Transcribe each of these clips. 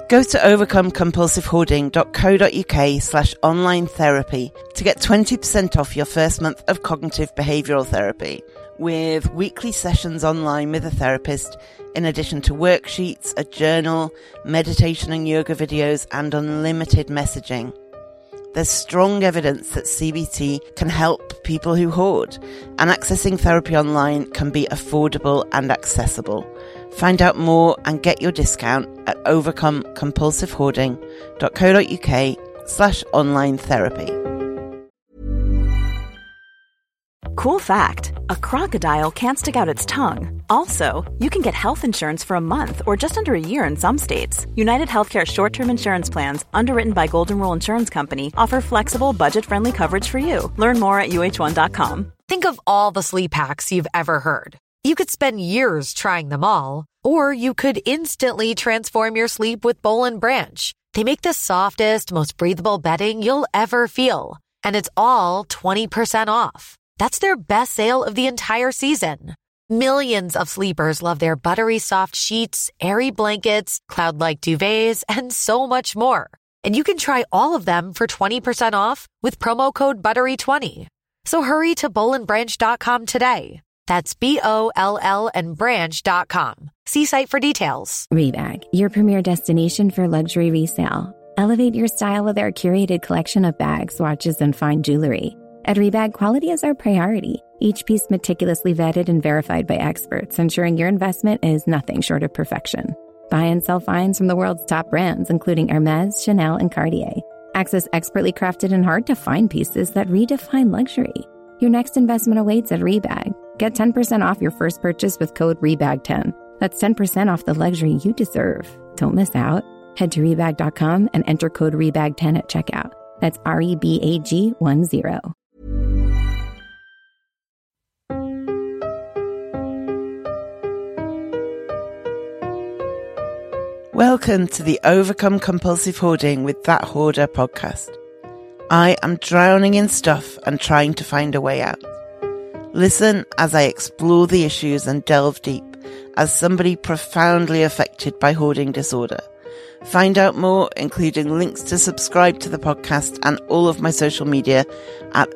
Go to overcomecompulsivehoarding.co.uk/online therapy to get 20% off your first month of cognitive behavioural therapy, with weekly sessions online with a therapist, in addition to worksheets, a journal, meditation and yoga videos, and unlimited messaging. There's strong evidence that CBT can help people who hoard, and accessing therapy online can be affordable and accessible. Find out more and get your discount at overcomecompulsivehoarding.co.uk/online therapy. Cool fact, a crocodile can't stick out its tongue. Also, you can get health insurance for a month or just under a year in some states. United Healthcare short-term insurance plans, underwritten by Golden Rule Insurance Company, offer flexible, budget-friendly coverage for you. Learn more at uh1.com. Think of all the sleep hacks you've ever heard. You could spend years trying them all, or you could instantly transform your sleep with Boll & Branch. They make the softest, most breathable bedding you'll ever feel. And it's all 20% off. That's their best sale of the entire season. Millions of sleepers love their buttery soft sheets, airy blankets, cloud-like duvets, and so much more. And you can try all of them for 20% off with promo code BUTTERY20. So hurry to bollandbranch.com today. That's BOLL and branch.com. See site for details. Rebag, your premier destination for luxury resale. Elevate your style with our curated collection of bags, watches, and fine jewelry. At Rebag, quality is our priority. Each piece meticulously vetted and verified by experts, ensuring your investment is nothing short of perfection. Buy and sell finds from the world's top brands, including Hermès, Chanel, and Cartier. Access expertly crafted and hard-to-find pieces that redefine luxury. Your next investment awaits at Rebag. Get 10% off your first purchase with code REBAG10. That's 10% off the luxury you deserve. Don't miss out. Head to Rebag.com and enter code REBAG10 at checkout. That's REBAG10. Welcome to the Overcome Compulsive Hoarding with That Hoarder podcast. I am drowning in stuff and trying to find a way out. Listen as I explore the issues and delve deep as somebody profoundly affected by hoarding disorder. Find out more, including links to subscribe to the podcast and all of my social media at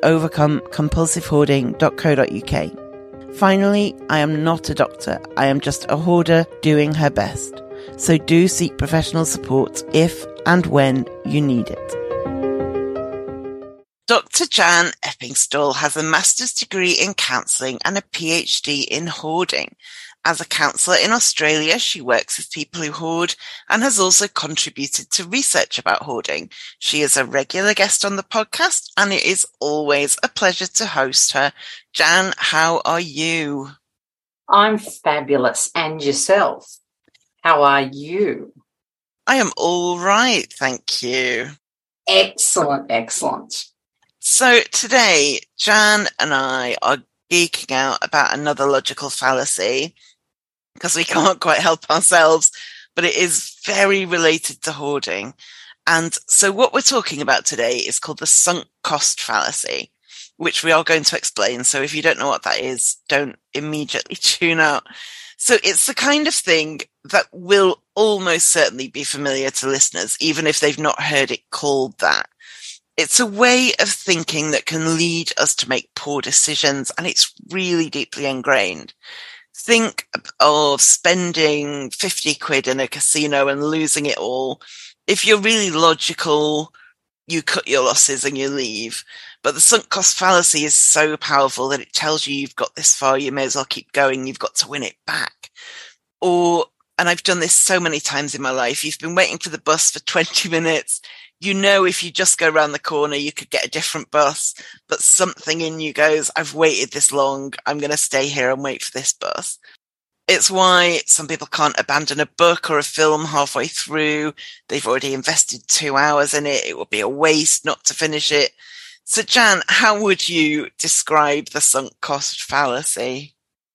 overcomecompulsivehoarding.co.uk. Finally, I am not a doctor. I am just a hoarder doing her best. So do seek professional support if and when you need it. Dr. Jan Eppingstall has a master's degree in counselling and a PhD in hoarding. As a counsellor in Australia, she works with people who hoard and has also contributed to research about hoarding. She is a regular guest on the podcast, and it is always a pleasure to host her. Jan, how are you? I'm fabulous. And yourself? How are you? I am all right, thank you. Excellent, excellent. So today, Jan and I are geeking out about another logical fallacy because we can't quite help ourselves, but it is very related to hoarding. And so what we're talking about today is called the sunk cost fallacy, which we are going to explain. So if you don't know what that is, don't immediately tune out. So it's the kind of thing that will almost certainly be familiar to listeners, even if they've not heard it called that. It's a way of thinking that can lead us to make poor decisions, and it's really deeply ingrained. Think of spending 50 quid in a casino and losing it all. If you're really logical, you cut your losses and you leave. But the sunk cost fallacy is so powerful that it tells you you've got this far, you may as well keep going, you've got to win it back. Or, and I've done this so many times in my life, you've been waiting for the bus for 20 minutes. You know, if you just go around the corner, you could get a different bus, but something in you goes, I've waited this long, I'm going to stay here and wait for this bus. It's why some people can't abandon a book or a film halfway through. They've already invested 2 hours in it. It would be a waste not to finish it. So, Jan, how would you describe the sunk cost fallacy?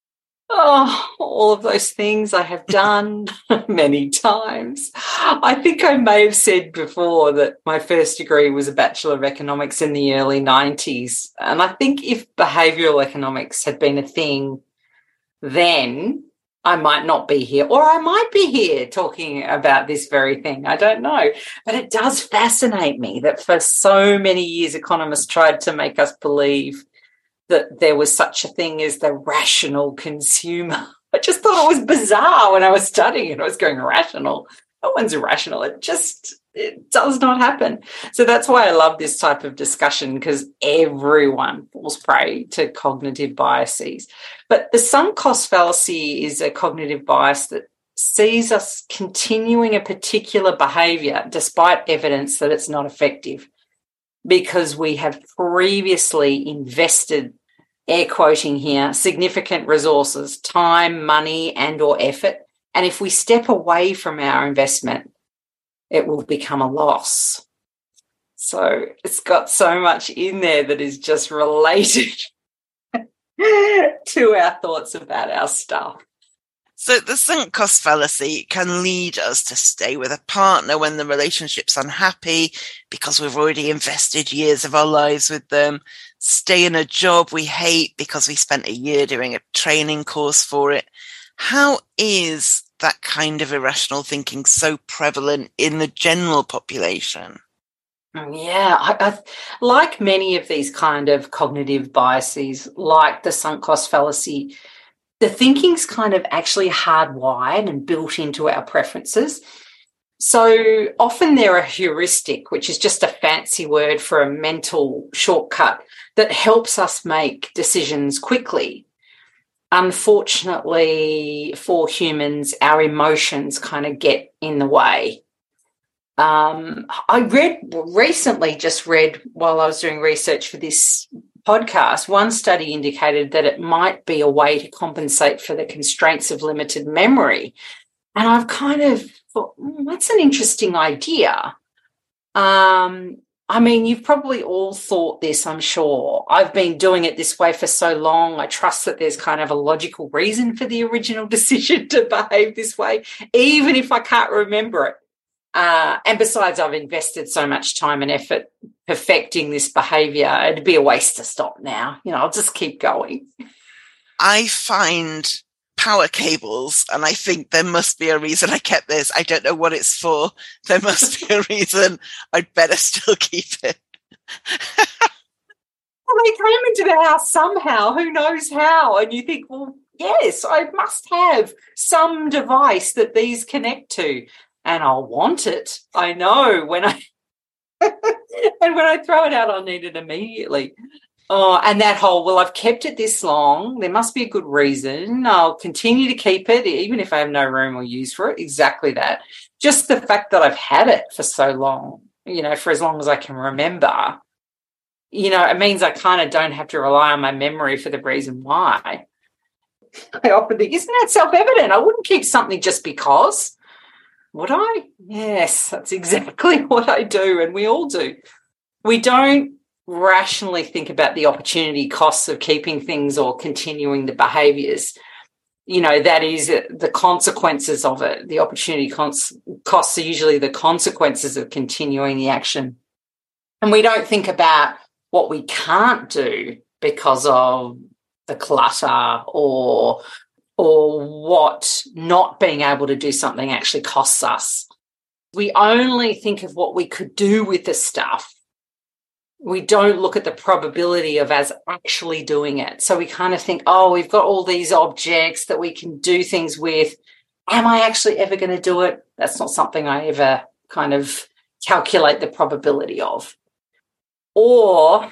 Oh, all of those things I have done many times. I think I may have said before that my first degree was a Bachelor of Economics in the early 90s. And I think if behavioural economics had been a thing then, I might not be here, or I might be here talking about this very thing. I don't know. But it does fascinate me that for so many years economists tried to make us believe that there was such a thing as the rational consumer. I just thought it was bizarre when I was studying it. I was going, rational? No one's irrational. It does not happen. So that's why I love this type of discussion, because everyone falls prey to cognitive biases. But the sunk cost fallacy is a cognitive bias that sees us continuing a particular behaviour despite evidence that it's not effective, because we have previously invested, air quoting here, significant resources, time, money, and or effort. And if we step away from our investment, it will become a loss. So it's got so much in there that is just related to our thoughts about our stuff. So the sunk cost fallacy can lead us to stay with a partner when the relationship's unhappy because we've already invested years of our lives with them, stay in a job we hate because we spent a year doing a training course for it. How is that kind of irrational thinking so prevalent in the general population? Yeah, I like many of these kind of cognitive biases, like the sunk cost fallacy, the thinking's kind of actually hardwired and built into our preferences. So often they're a heuristic, which is just a fancy word for a mental shortcut that helps us make decisions quickly. Unfortunately for humans, our emotions kind of get in the way. I recently read while I was doing research for this podcast, one study indicated that it might be a way to compensate for the constraints of limited memory. And I've kind of thought, that's an interesting idea. I mean, you've probably all thought this, I'm sure. I've been doing it this way for so long. I trust that there's kind of a logical reason for the original decision to behave this way, even if I can't remember it. And besides, I've invested so much time and effort perfecting this behaviour. It'd be a waste to stop now. I'll just keep going. I find power cables, and I think there must be a reason I kept this. I don't know what it's for. There must be a reason. I'd better still keep it. Well, they came into the house somehow. Who knows how? And you think, well, yes, I must have some device that these connect to, and I'll want it. I know when I and when I throw it out, I'll need it immediately. Oh, and that whole, well, I've kept it this long, there must be a good reason. I'll continue to keep it, even if I have no room or use for it. Exactly that. Just the fact that I've had it for so long, for as long as I can remember, it means I kind of don't have to rely on my memory for the reason why. I often think, isn't that self-evident? I wouldn't keep something just because. Would I? Yes, that's exactly what I do, and we all do. We don't rationally think about the opportunity costs of keeping things or continuing the behaviours. That is the consequences of it. The opportunity costs are usually the consequences of continuing the action. And we don't think about what we can't do because of the clutter or what not being able to do something actually costs us. We only think of what we could do with the stuff. We don't look at the probability of us actually doing it. So we kind of think, we've got all these objects that we can do things with. Am I actually ever going to do it? That's not something I ever kind of calculate the probability of. Or,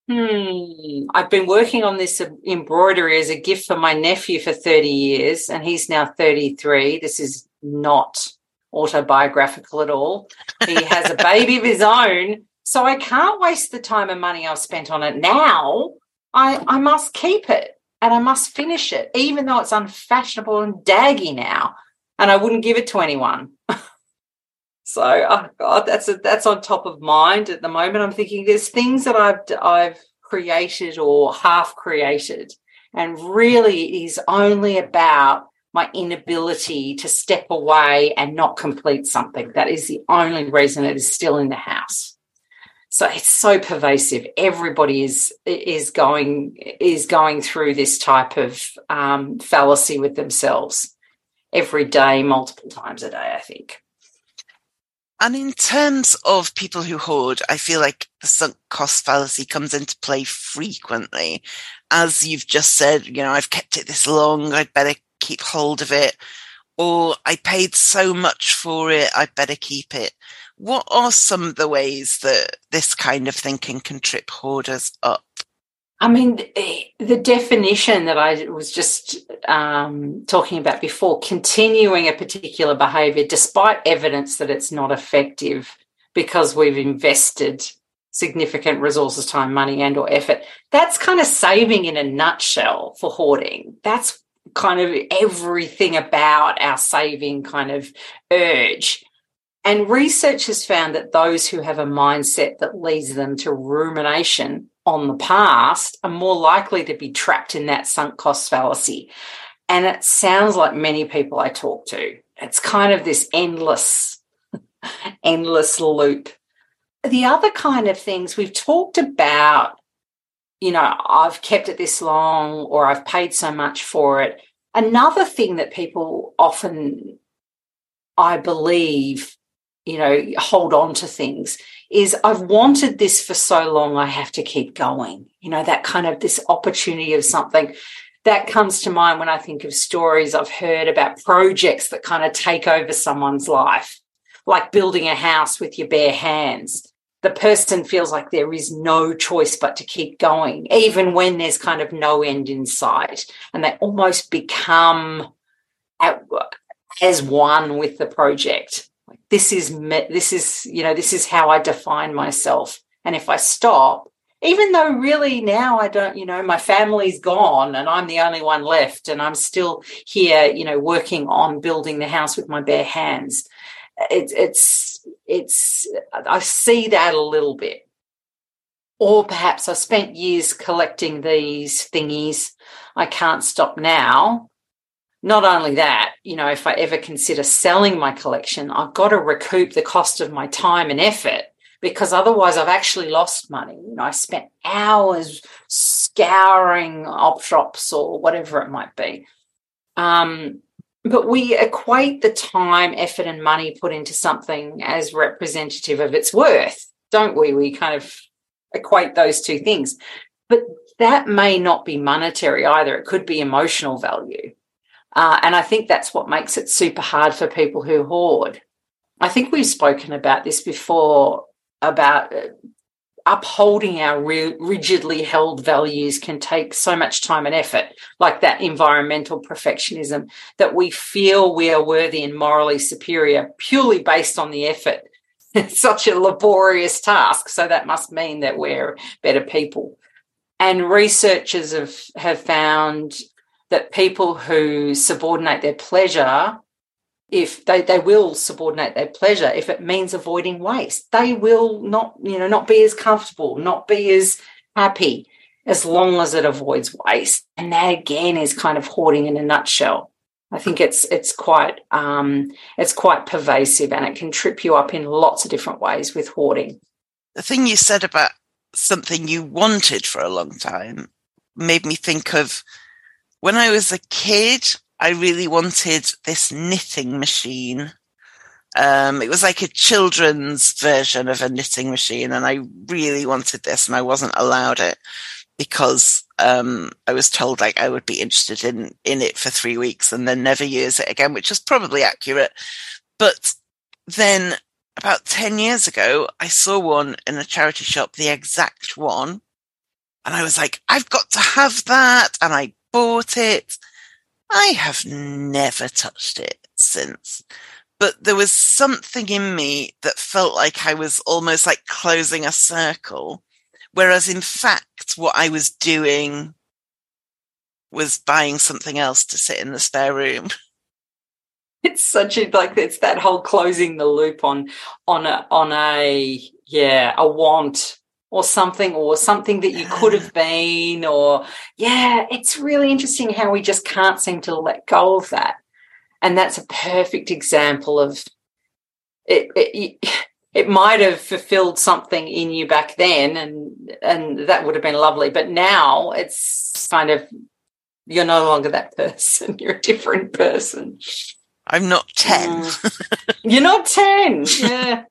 I've been working on this embroidery as a gift for my nephew for 30 years, and he's now 33. This is not autobiographical at all. He has a baby of his own. So I can't waste the time and money I've spent on it now. I must keep it and I must finish it, even though it's unfashionable and daggy now, and I wouldn't give it to anyone. So, oh God, that's on top of mind at the moment. I'm thinking there's things that I've created or half created, and really it is only about my inability to step away and not complete something. That is the only reason it is still in the house. So it's so pervasive. Everybody is going through this type of fallacy with themselves. every day, multiple times a day, I think. And in terms of people who hoard, I feel like the sunk cost fallacy comes into play frequently. As you've just said, I've kept it this long, I'd better keep hold of it. Or I paid so much for it, I'd better keep it. What are some of the ways that this kind of thinking can trip hoarders up? I mean, the definition that I was just talking about before, continuing a particular behaviour despite evidence that it's not effective because we've invested significant resources, time, money and or effort, that's kind of saving in a nutshell for hoarding. That's kind of everything about our saving kind of urge. And research has found that those who have a mindset that leads them to rumination on the past are more likely to be trapped in that sunk cost fallacy. And it sounds like many people I talk to. It's kind of this endless loop. The other kind of things we've talked about, I've kept it this long or I've paid so much for it. Another thing that people often, I believe, hold on to things is I've wanted this for so long, I have to keep going. That kind of this opportunity of something that comes to mind when I think of stories I've heard about projects that kind of take over someone's life, like building a house with your bare hands. The person feels like there is no choice but to keep going, even when there's kind of no end in sight, and they almost become as one with the project. This is how I define myself. And if I stop, even though really now I don't, my family's gone and I'm the only one left and I'm still here, working on building the house with my bare hands. I see that a little bit. Or perhaps I spent years collecting these thingies. I can't stop now. Not only that, if I ever consider selling my collection, I've got to recoup the cost of my time and effort because otherwise I've actually lost money. I spent hours scouring op shops or whatever it might be. But we equate the time, effort and money put into something as representative of its worth, don't we? We kind of equate those two things. But that may not be monetary either. It could be emotional value. And I think that's what makes it super hard for people who hoard. I think we've spoken about this before, about upholding our rigidly held values can take so much time and effort, like that environmental perfectionism, that we feel we are worthy and morally superior purely based on the effort. It's such a laborious task, so that must mean that we're better people. And researchers have found that people who subordinate their pleasure, if they will subordinate their pleasure if it means avoiding waste. They will not be as comfortable, not be as happy as long as it avoids waste. And that again is kind of hoarding in a nutshell. I think it's quite pervasive and it can trip you up in lots of different ways with hoarding. The thing you said about something you wanted for a long time made me think of when I was a kid. I really wanted this knitting machine. It was like a children's version of a knitting machine, and I really wanted this, and I wasn't allowed it because I was told like I would be interested in it for 3 weeks and then never use it again, which is probably accurate. But then about 10 years ago, I saw one in a charity shop, the exact one, and I was like, I've got to have that, and I bought it. I have never touched it since. But there was something in me that felt like I was almost like closing a circle, whereas in fact what I was doing was buying something else to sit in the spare room. It's such it's that whole closing the loop on a want. Or something that you could have been, it's really interesting how we just can't seem to let go of that. And that's a perfect example of it. It might have fulfilled something in you back then, and that would have been lovely. But now it's kind of, you're no longer that person. You're a different person. I'm not 10. You're not 10. Yeah.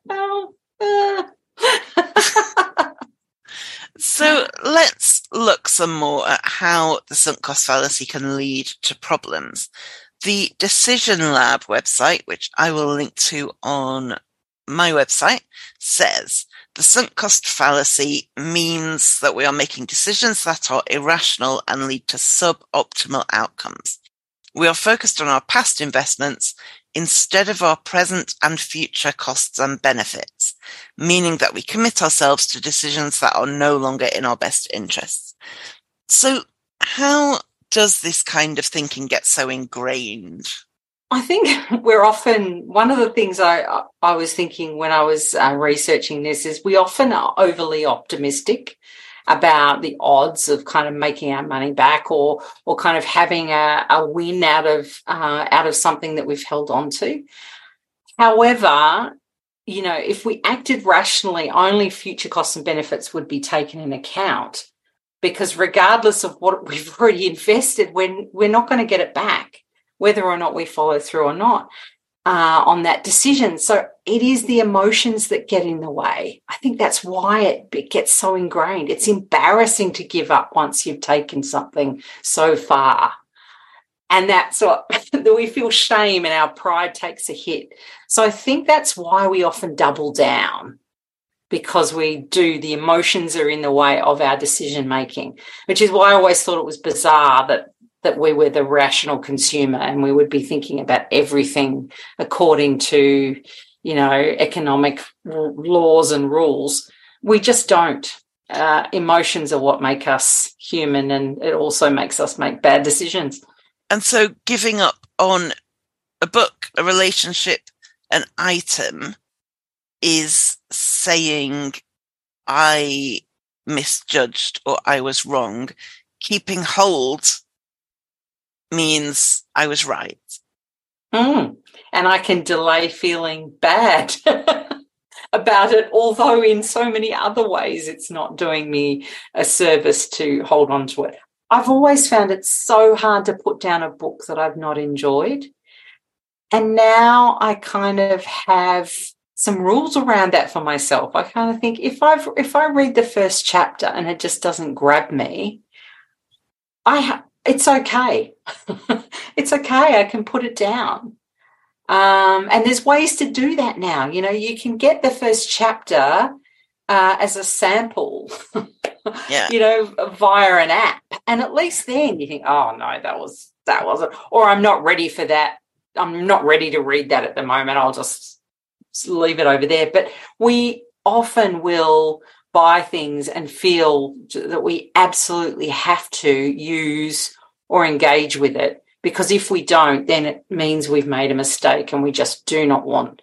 So let's look some more at how the sunk cost fallacy can lead to problems. The Decision Lab website, which I will link to on my website, says the sunk cost fallacy means that we are making decisions that are irrational and lead to suboptimal outcomes. We are focused on our past investments instead of our present and future costs and benefits, meaning that we commit ourselves to decisions that are no longer in our best interests. So how does this kind of thinking get so ingrained? I think we're often, one of the things I was thinking when I was researching this is we often are overly optimistic about the odds of kind of making our money back or kind of having a win out of something that we've held on to. However, you know, if we acted rationally, only future costs and benefits would be taken into account, because regardless of what we've already invested, we're not going to get it back, whether or not we follow through or not on that decision. So it is the emotions that get in the way. I think that's why it gets so ingrained. It's embarrassing to give up once you've taken something so far. And that's what we feel shame and our pride takes a hit. So I think that's why we often double down, because the emotions are in the way of our decision making, which is why I always thought it was bizarre that we were the rational consumer and we would be thinking about everything according to, you know, economic laws and rules. We just don't. Emotions are what make us human, and it also makes us make bad decisions. And so giving up on a book, a relationship, an item is saying I misjudged or I was wrong. Keeping hold means I was right. And I can delay feeling bad about it, although in so many other ways it's not doing me a service to hold on to it. I've always found it so hard to put down a book that I've not enjoyed. And now I kind of have some rules around that for myself. I kind of think if I read the first chapter and it just doesn't grab me, it's okay. It's okay. I can put it down. And there's ways to do that now. You know, you can get the first chapter as a sample, you know, via an app. And at least then you think, oh, no, that wasn't, or I'm not ready for that. I'm not ready to read that at the moment. I'll just leave it over there. But we often will buy things and feel that we absolutely have to use or engage with it, because if we don't, then it means we've made a mistake, and we just do not want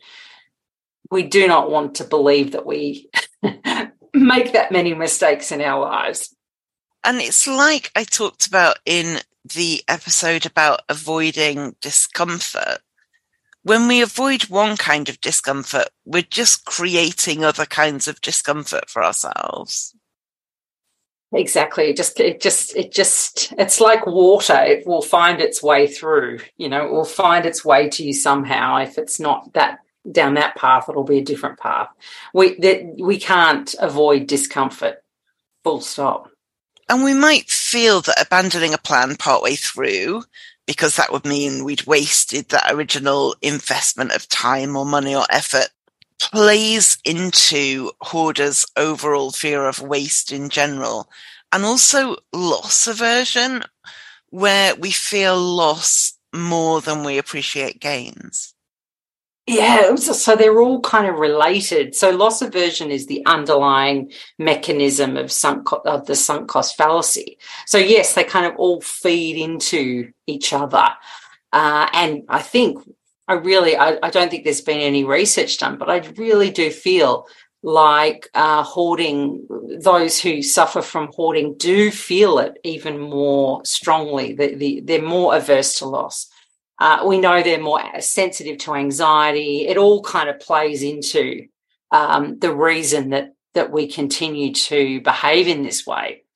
to believe that we make that many mistakes in our lives. And it's like I talked about in the episode about avoiding discomfort. When we avoid one kind of discomfort, we're just creating other kinds of discomfort for ourselves. Exactly. It's like water. It will find its way through, you know, it will find its way to you somehow. If it's not that down that path, it'll be a different path. We can't avoid discomfort, full stop. And we might feel that abandoning a plan partway through, because that would mean we'd wasted that original investment of time or money or effort, plays into hoarders' overall fear of waste in general, and also loss aversion, where we feel loss more than we appreciate gains. Yeah, so they're all kind of related. So loss aversion is the underlying mechanism of the sunk cost fallacy. So yes, they kind of all feed into each other. And I think I don't think there's been any research done, but I really do feel like hoarding, those who suffer from hoarding do feel it even more strongly. They're more averse to loss. We know they're more sensitive to anxiety. It all kind of plays into the reason that we continue to behave in this way. But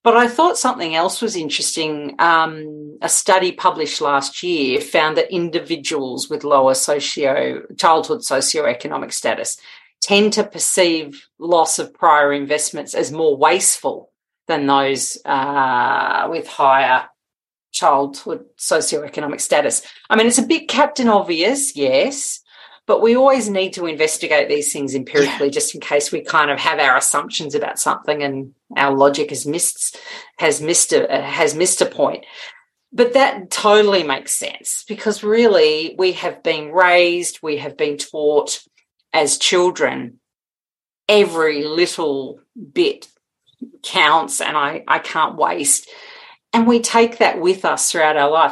But I thought something else was interesting. A study published last year found that individuals with lower childhood socioeconomic status tend to perceive loss of prior investments as more wasteful than those with higher childhood socioeconomic status. I mean, it's a bit Captain Obvious, yes, but we always need to investigate these things empirically just in case we kind of have our assumptions about something and our logic has missed a point. But that totally makes sense because really we have been taught as children every little bit counts and I can't waste. And we take that with us throughout our life.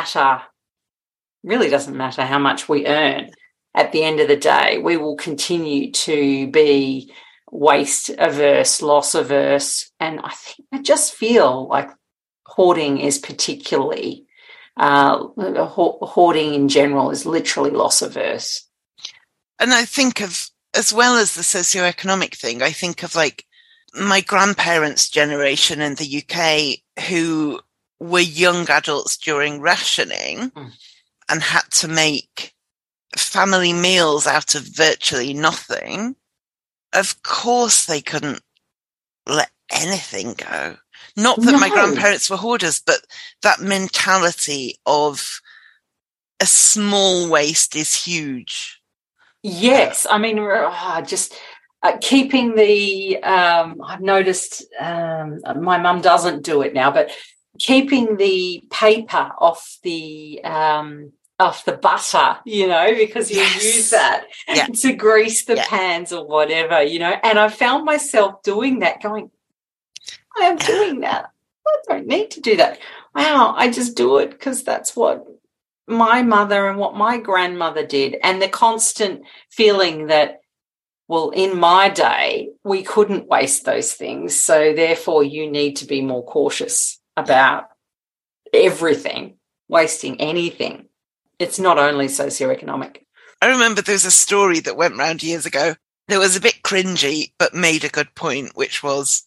Really doesn't matter how much we earn. At the end of the day, we will continue to be waste averse, loss averse. And I just feel like hoarding is particularly, hoarding in general is literally loss averse. And I think of, as well as the socioeconomic thing, I think of like my grandparents' generation in the UK who were young adults during rationing and had to make family meals out of virtually nothing. Of course they couldn't let anything go. Not that my grandparents were hoarders, but that mentality of a small waste is huge. Yes. I mean, just keeping the, I've noticed my mum doesn't do it now, but keeping the paper off the butter, because you use that to grease the pans or whatever, and I found myself doing that, going, I am doing that. I don't need to do that. Wow, I just do it because that's what my mother and what my grandmother did. And the constant feeling that, well, in my day, we couldn't waste those things. So therefore you need to be more cautious about everything, wasting anything. It's not only socioeconomic. I remember there was a story that went round years ago that was a bit cringy, but made a good point, which was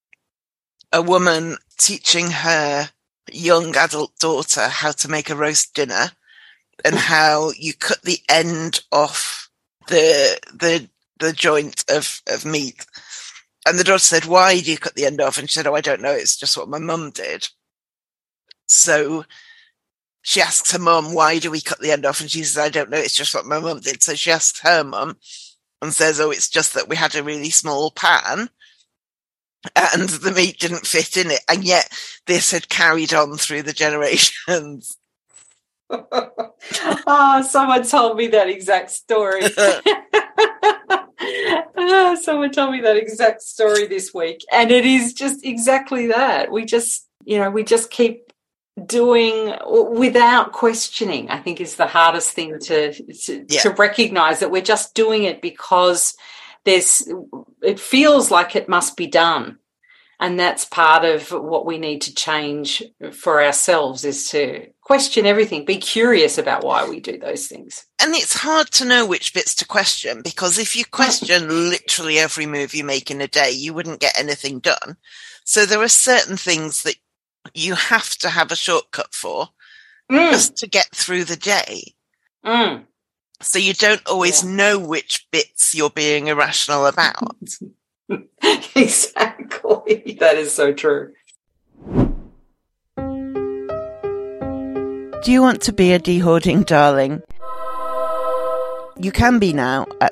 a woman teaching her young adult daughter how to make a roast dinner and how you cut the end off the joint of meat. And the daughter said, "Why do you cut the end off?" And she said, "Oh, I don't know. It's just what my mum did." So she asks her mum, "Why do we cut the end off?" And she says, "I don't know. It's just what my mum did." So she asks her mum and says, "Oh, it's just that we had a really small pan and the meat didn't fit in it." And yet this had carried on through the generations. Someone told me that exact story. Someone told me that exact story this week. And it is just exactly that. We just keep doing without questioning, I think, is the hardest thing to recognize, that we're just doing it because it feels like it must be done. And that's part of what we need to change for ourselves, is to question everything, be curious about why we do those things. And it's hard to know which bits to question, because if you question literally every move you make in a day, you wouldn't get anything done. So there are certain things that you have to have a shortcut for just to get through the day. So you don't always know which bits you're being irrational about. Exactly. That is so true. Do you want to be a de-hoarding darling? You can be now at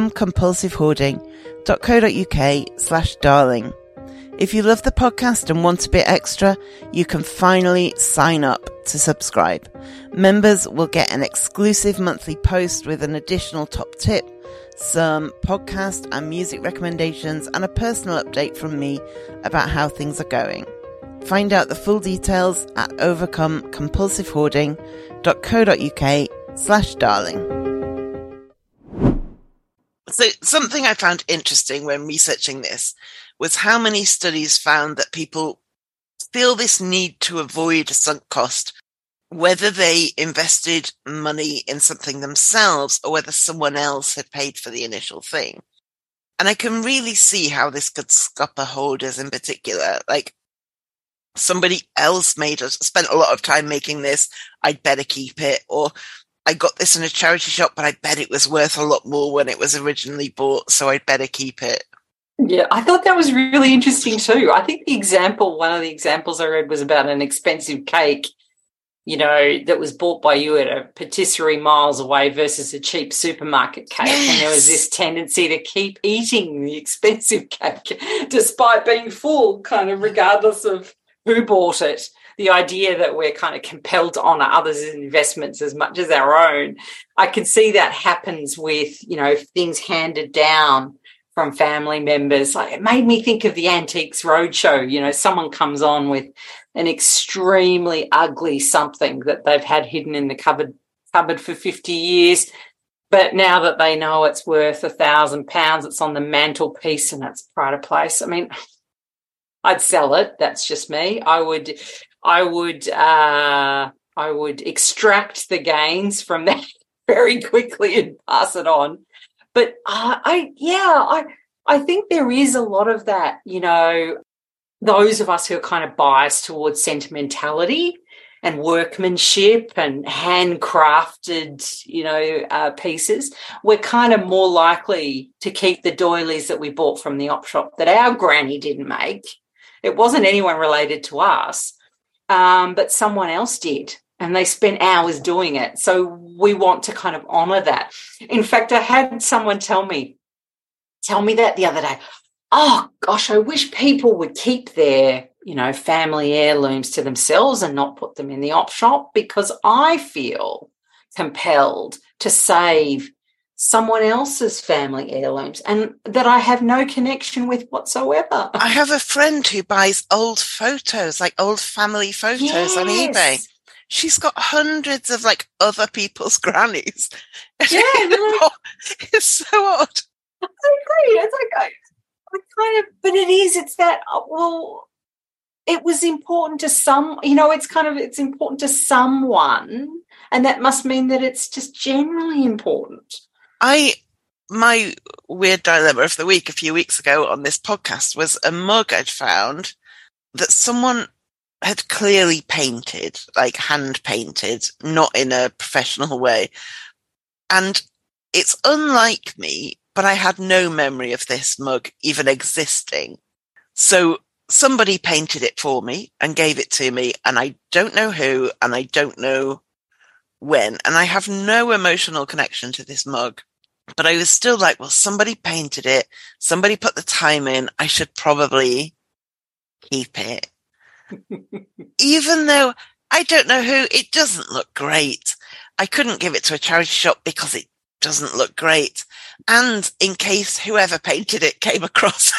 overcomecompulsivehoarding.co.uk/darling. If you love the podcast and want a bit extra, you can finally sign up to subscribe. Members will get an exclusive monthly post with an additional top tip, some podcast and music recommendations, and a personal update from me about how things are going. Find out the full details at overcomecompulsivehoarding.co.uk/darling. So something I found interesting when researching this was how many studies found that people feel this need to avoid a sunk cost, whether they invested money in something themselves or whether someone else had paid for the initial thing. And I can really see how this could scupper hoarders in particular. Like, somebody else spent a lot of time making this, I'd better keep it. Or I got this in a charity shop, but I bet it was worth a lot more when it was originally bought, so I'd better keep it. Yeah, I thought that was really interesting too. I think one of the examples I read was about an expensive cake, that was bought by you at a patisserie miles away versus a cheap supermarket cake. Yes. And there was this tendency to keep eating the expensive cake despite being full, kind of regardless of who bought it. The idea that we're kind of compelled to honour others' investments as much as our own. I can see that happens with, things handed down from family members. It made me think of the Antiques Roadshow. Someone comes on with an extremely ugly something that they've had hidden in the cupboard for 50 years. But now that they know it's worth £1,000, it's on the mantelpiece and it's pride of place. I mean, I'd sell it. That's just me. I would extract the gains from that very quickly and pass it on. But I think there is a lot of that, those of us who are kind of biased towards sentimentality and workmanship and handcrafted, pieces, we're kind of more likely to keep the doilies that we bought from the op shop that our granny didn't make. It wasn't anyone related to us, but someone else did. And they spent hours doing it. So we want to kind of honour that. In fact, I had someone tell me that the other day. Oh, gosh, I wish people would keep their, family heirlooms to themselves and not put them in the op shop, because I feel compelled to save someone else's family heirlooms and that I have no connection with whatsoever. I have a friend who buys old photos, like old family photos on eBay. She's got hundreds of other people's grannies. Yeah, It's so odd. I agree. It's but it's that, it was important to it's important to someone, and that must mean that it's just generally important. My weird dilemma of the week a few weeks ago on this podcast was a mug I'd found that someone had clearly painted, hand painted, not in a professional way. And it's unlike me, but I had no memory of this mug even existing. So somebody painted it for me and gave it to me, and I don't know who, and I don't know when, and I have no emotional connection to this mug. But I was still like, well, somebody painted it, somebody put the time in, I should probably keep it. Even though I don't know who, it doesn't look great. I couldn't give it to a charity shop because it doesn't look great. And in case whoever painted it came across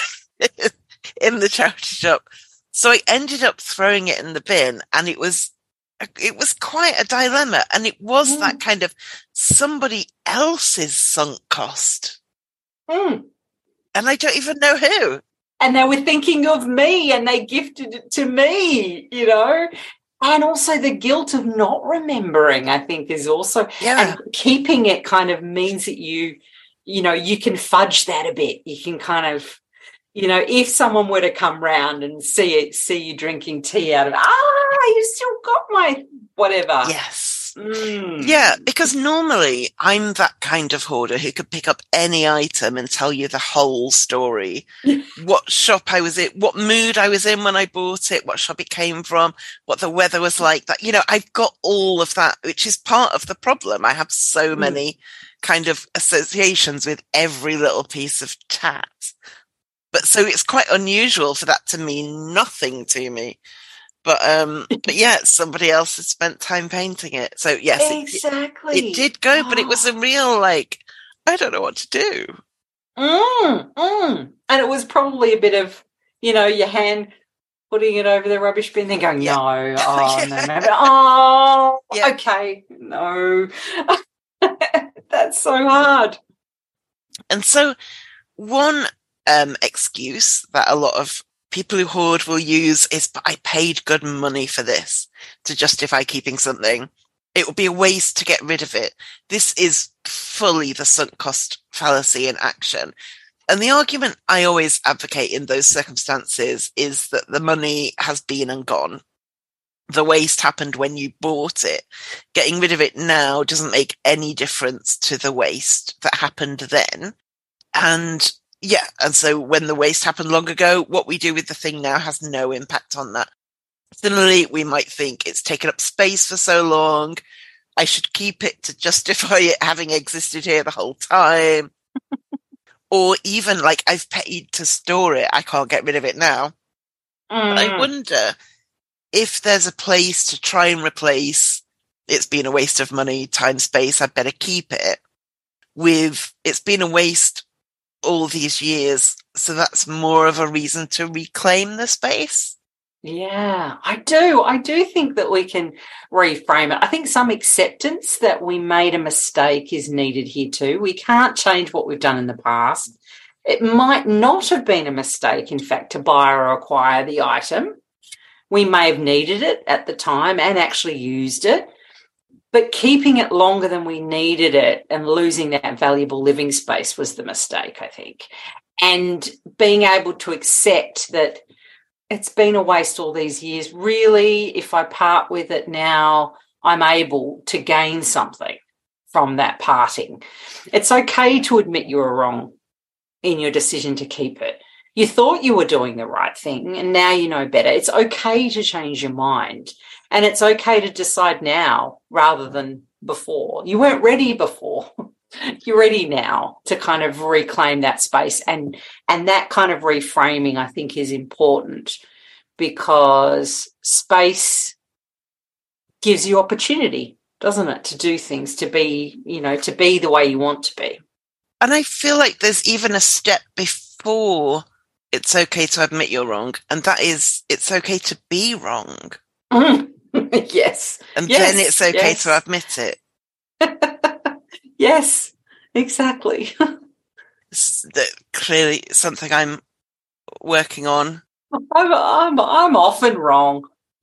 in the charity shop. So I ended up throwing it in the bin, and it was quite a dilemma. And it was that kind of somebody else's sunk cost. And I don't even know who. And they were thinking of me and they gifted it to me, And also the guilt of not remembering, I think, is also, and keeping it kind of means that you can fudge that a bit. You can kind of, if someone were to come round and see you drinking tea out of, you still got my whatever. Yes. Yeah, because normally I'm that kind of hoarder who could pick up any item and tell you the whole story. What shop I was in, what mood I was in when I bought it, what shop it came from, what the weather was like. That, I've got all of that, which is part of the problem. I have so many kind of associations with every little piece of tat. But so it's quite unusual for that to mean nothing to me. But yeah, somebody else has spent time painting it. So yes, exactly. It did go, but it was a real I don't know what to do. And it was probably a bit of, your hand putting it over the rubbish bin, then going, no, okay, no. That's so hard. And so one excuse that a lot of people who hoard will use is, but I paid good money for this, to justify keeping something. It would be a waste to get rid of it. This is fully the sunk cost fallacy in action. And the argument I always advocate in those circumstances is that the money has been and gone. The waste happened when you bought it. Getting rid of it now doesn't make any difference to the waste that happened then. And so when the waste happened long ago, what we do with the thing now has no impact on that. Similarly, we might think it's taken up space for so long, I should keep it to justify it having existed here the whole time. Or even like I've paid to store it, I can't get rid of it now. But I wonder if there's a place to try and replace it's been a waste of money, time, space, I'd better keep it, with it's been a waste all these years, so that's more of a reason to reclaim the space. Yeah, I do. I do think that we can reframe it. I think some acceptance that we made a mistake is needed here too. We can't change what we've done in the past. It might not have been a mistake, in fact, to buy or acquire the item. We may have needed it at the time and actually used it, but keeping it longer than we needed it and losing that valuable living space was the mistake, I think. And being able to accept that it's been a waste all these years. Really, if I part with it now, I'm able to gain something from that parting. It's okay to admit you were wrong in your decision to keep it. You thought you were doing the right thing and now you know better. It's okay to change your mind, and it's okay to decide now rather than before. You weren't ready before. You're ready now to kind of reclaim that space, and that kind of reframing, I think, is important, because space gives you opportunity, doesn't it, to do things, to be, to be the way you want to be. And I feel like there's even a step before it's okay to admit you're wrong, and that is it's okay to be wrong. Yes. And then it's okay to admit it. Yes, exactly. It's clearly something I'm working on. I'm often wrong.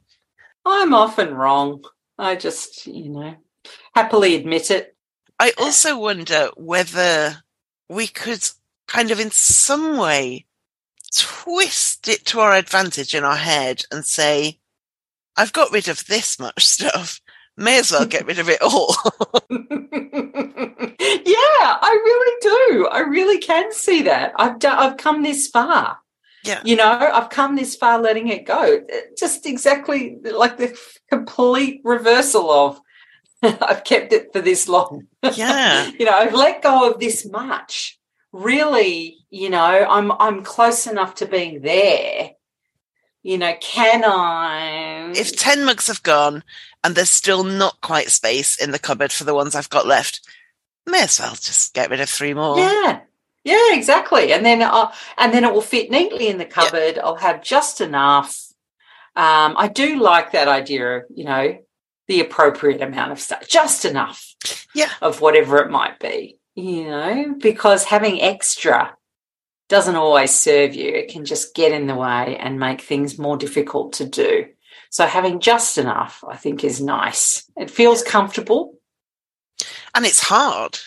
I just, happily admit it. I also wonder whether we could kind of in some way twist it to our advantage in our head and say, I've got rid of this much stuff. May as well get rid of it all. Yeah, I really do. I really can see that. I've come this far. Yeah. I've come this far letting it go. Just exactly like the complete reversal of I've kept it for this long. Yeah. I've let go of this much. Really, I'm close enough to being there. Can I? If 10 mugs have gone and there's still not quite space in the cupboard for the ones I've got left, may as well just get rid of 3 more. Yeah, exactly. And then it will fit neatly in the cupboard. Yeah. I'll have just enough. I do like that idea of, the appropriate amount of stuff, just enough of whatever it might be, because having extra doesn't always serve you. It can just get in the way and make things more difficult to do. So having just enough, I think, is nice. It feels comfortable. And it's hard.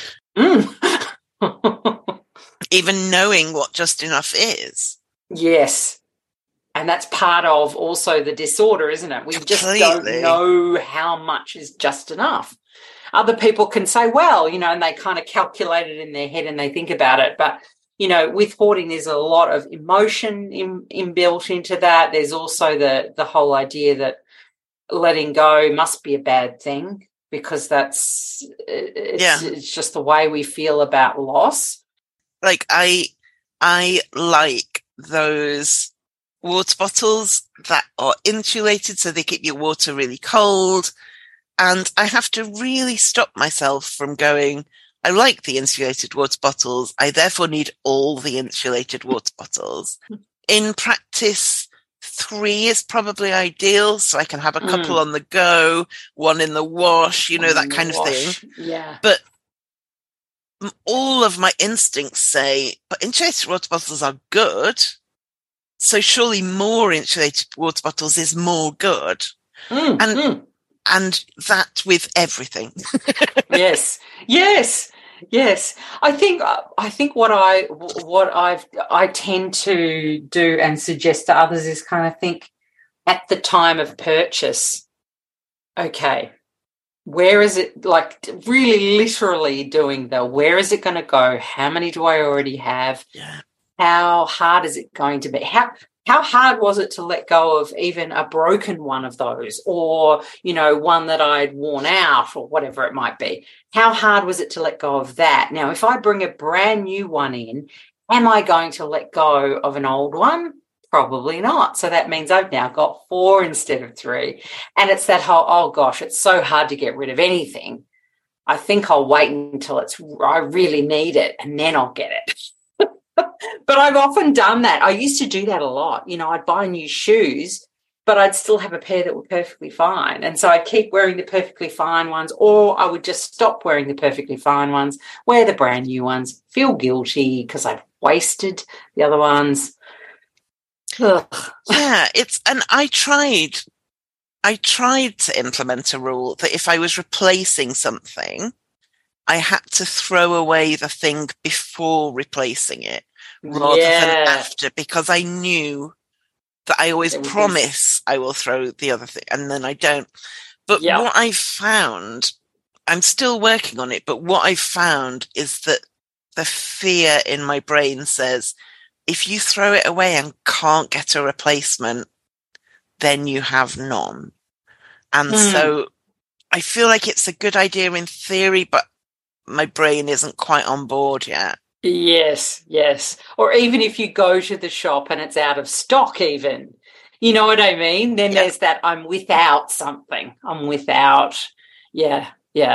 Even knowing what just enough is. Yes. And that's part of also the disorder, isn't it? We just don't know how much is just enough. Other people can say, well, and they kind of calculate it in their head and they think about it. But, with hoarding, there's a lot of emotion inbuilt into that. There's also the whole idea that letting go must be a bad thing, because it's just the way we feel about loss. Like I like those water bottles that are insulated so they keep your water really cold. And I have to really stop myself from going, I like the insulated water bottles. I therefore need all the insulated water bottles. In practice, 3 is probably ideal, so I can have a couple on the go, 1 in the wash, that kind of thing. Yeah. But all of my instincts say, but insulated water bottles are good, so surely more insulated water bottles is more good. And that with everything. Yes. Yes, I think what I tend to do and suggest to others is kind of think at the time of purchase. Okay, where is it? Like really, literally doing where is it going to go? How many do I already have? Yeah. How hard is it going to be? How hard was it to let go of even a broken one of those, or, one that I'd worn out or whatever it might be? How hard was it to let go of that? Now, if I bring a brand new one in, am I going to let go of an old one? Probably not. So that means I've now got 4 instead of 3. And it's that whole, oh gosh, it's so hard to get rid of anything. I think I'll wait until I really need it and then I'll get it. But I've often done that. I used to do that a lot. I'd buy new shoes, but I'd still have a pair that were perfectly fine. And so I'd keep wearing the perfectly fine ones, or I would just stop wearing the perfectly fine ones, wear the brand new ones, feel guilty because I've wasted the other ones. Ugh. Yeah, and I tried to implement a rule that if I was replacing something, I had to throw away the thing before replacing it rather than after, because I knew that I always promise I will throw the other thing and then I don't. But what I found, I'm still working on it, but what I found is that the fear in my brain says, if you throw it away and can't get a replacement, then you have none. And so I feel like it's a good idea in theory, but my brain isn't quite on board yet. Yes. Or even if you go to the shop and it's out of stock even, you know what I mean? Then there's that I'm without something. I'm without, And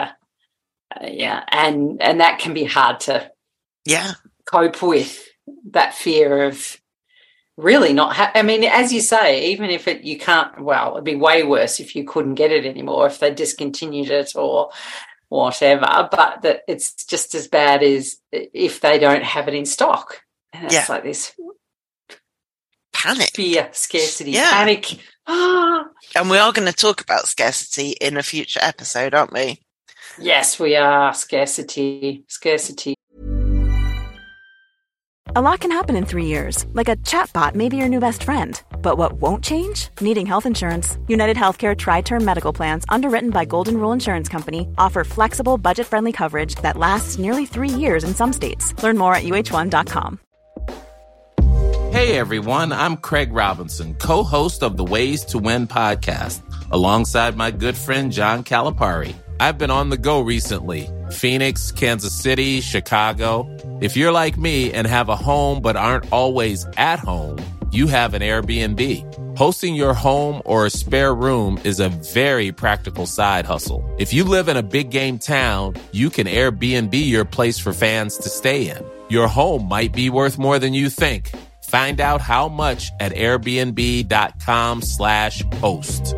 that can be hard to cope with, that fear of really not as you say, even if you can't, it'd be way worse if you couldn't get it anymore, if they discontinued it or whatever, but that it's just as bad as if they don't have it in stock. And it's like this panic, fear, scarcity, panic. And we are going to talk about scarcity in a future episode, aren't we? Yes, we are. Scarcity. A lot can happen in 3 years, like a chatbot may be your new best friend. But what won't change? Needing health insurance. United Healthcare Tri-Term Medical Plans, underwritten by Golden Rule Insurance Company, offer flexible, budget-friendly coverage that lasts nearly 3 years in some states. Learn more at uh1.com. Hey everyone, I'm Craig Robinson, co-host of the Ways to Win podcast, alongside my good friend John Calipari. I've been on the go recently. Phoenix, Kansas City, Chicago. If you're like me and have a home but aren't always at home, you have an Airbnb. Hosting your home or a spare room is a very practical side hustle. If you live in a big game town, you can Airbnb your place for fans to stay in. Your home might be worth more than you think. Find out how much at airbnb.com/host.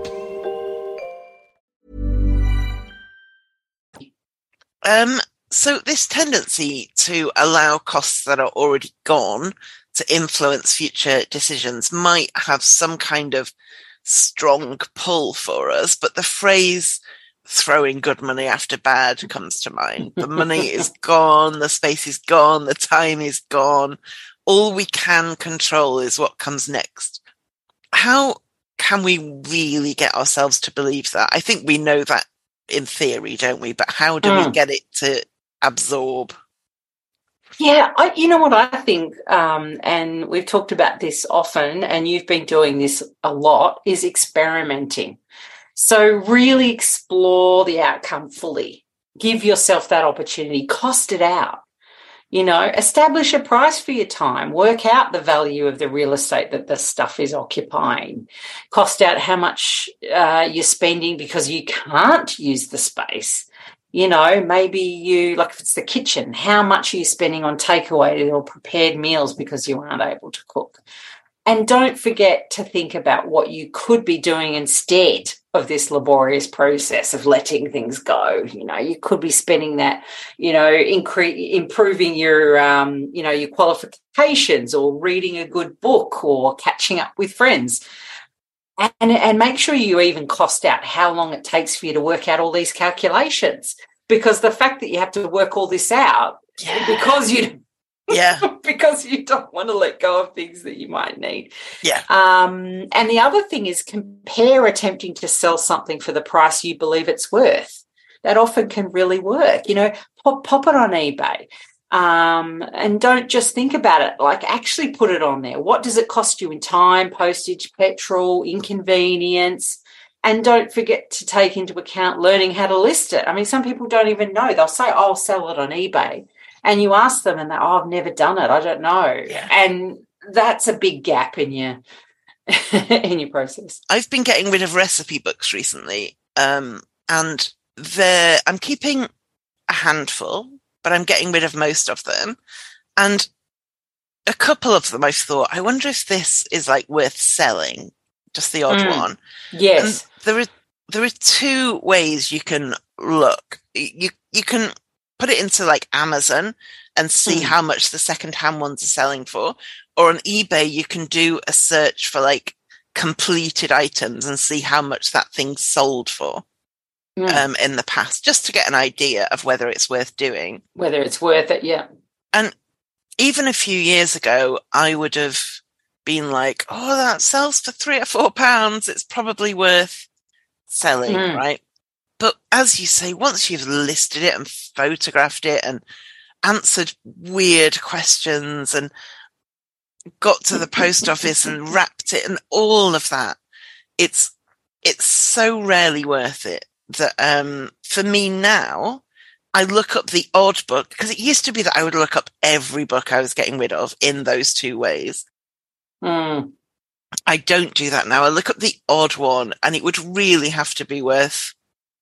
So this tendency to allow costs that are already gone to influence future decisions might have some kind of strong pull for us, but the phrase throwing good money after bad comes to mind. The money is gone, the space is gone, the time is gone. All we can control is what comes next. How can we really get ourselves to believe that? I think we know that in theory, don't we? But how do we get it to absorb? Yeah, you know what I think, and we've talked about this often, and you've been doing this a lot, is experimenting. So really explore the outcome fully. Give yourself that opportunity. Cost it out. Establish a price for your time. Work out the value of the real estate that the stuff is occupying. Cost out how much you're spending because you can't use the space. Maybe like if it's the kitchen, how much are you spending on takeaway or prepared meals because you aren't able to cook? And don't forget to think about what you could be doing instead of this laborious process of letting things go. You could be spending that, improving your, your qualifications, or reading a good book, or catching up with friends. And make sure you even cost out how long it takes for you to work out all these calculations. because the fact that you have to work all this out because you because you don't want to let go of things that you might need. Yeah. And the other thing is compare attempting to sell something for the price you believe it's worth. That often can really work. You know, pop it on eBay. And don't just think about it, like actually put it on there. What does it cost you in time, postage, petrol, inconvenience? And don't forget to take into account learning how to list it. I mean, some people don't even know. They'll say, I'll sell it on eBay. And you ask them and they're, I've never done it. I don't know. Yeah. And that's a big gap in your in your process. I've been getting rid of recipe books recently. And I'm keeping a handful, but I'm getting rid of most of them. And a couple of them I've thought, I wonder if this is like worth selling, just the odd one. Yes. And there are two ways you can look. You can put it into like Amazon and see how much the second-hand ones are selling for. Or on eBay, you can do a search for like completed items and see how much that thing sold for. In the past, just to get an idea of whether it's worth doing. Whether it's worth it, yeah. And even a few years ago, I would have been like, oh, that sells for £3 or £4. It's probably worth selling, right? But as you say, once you've listed it and photographed it and answered weird questions and got to the post office and wrapped it and all of that, it's so rarely worth it. That for me now, I look up the odd book, because it used to be that I would look up every book I was getting rid of in those two ways. I don't do that now. I look up the odd one, and it would really have to be worth.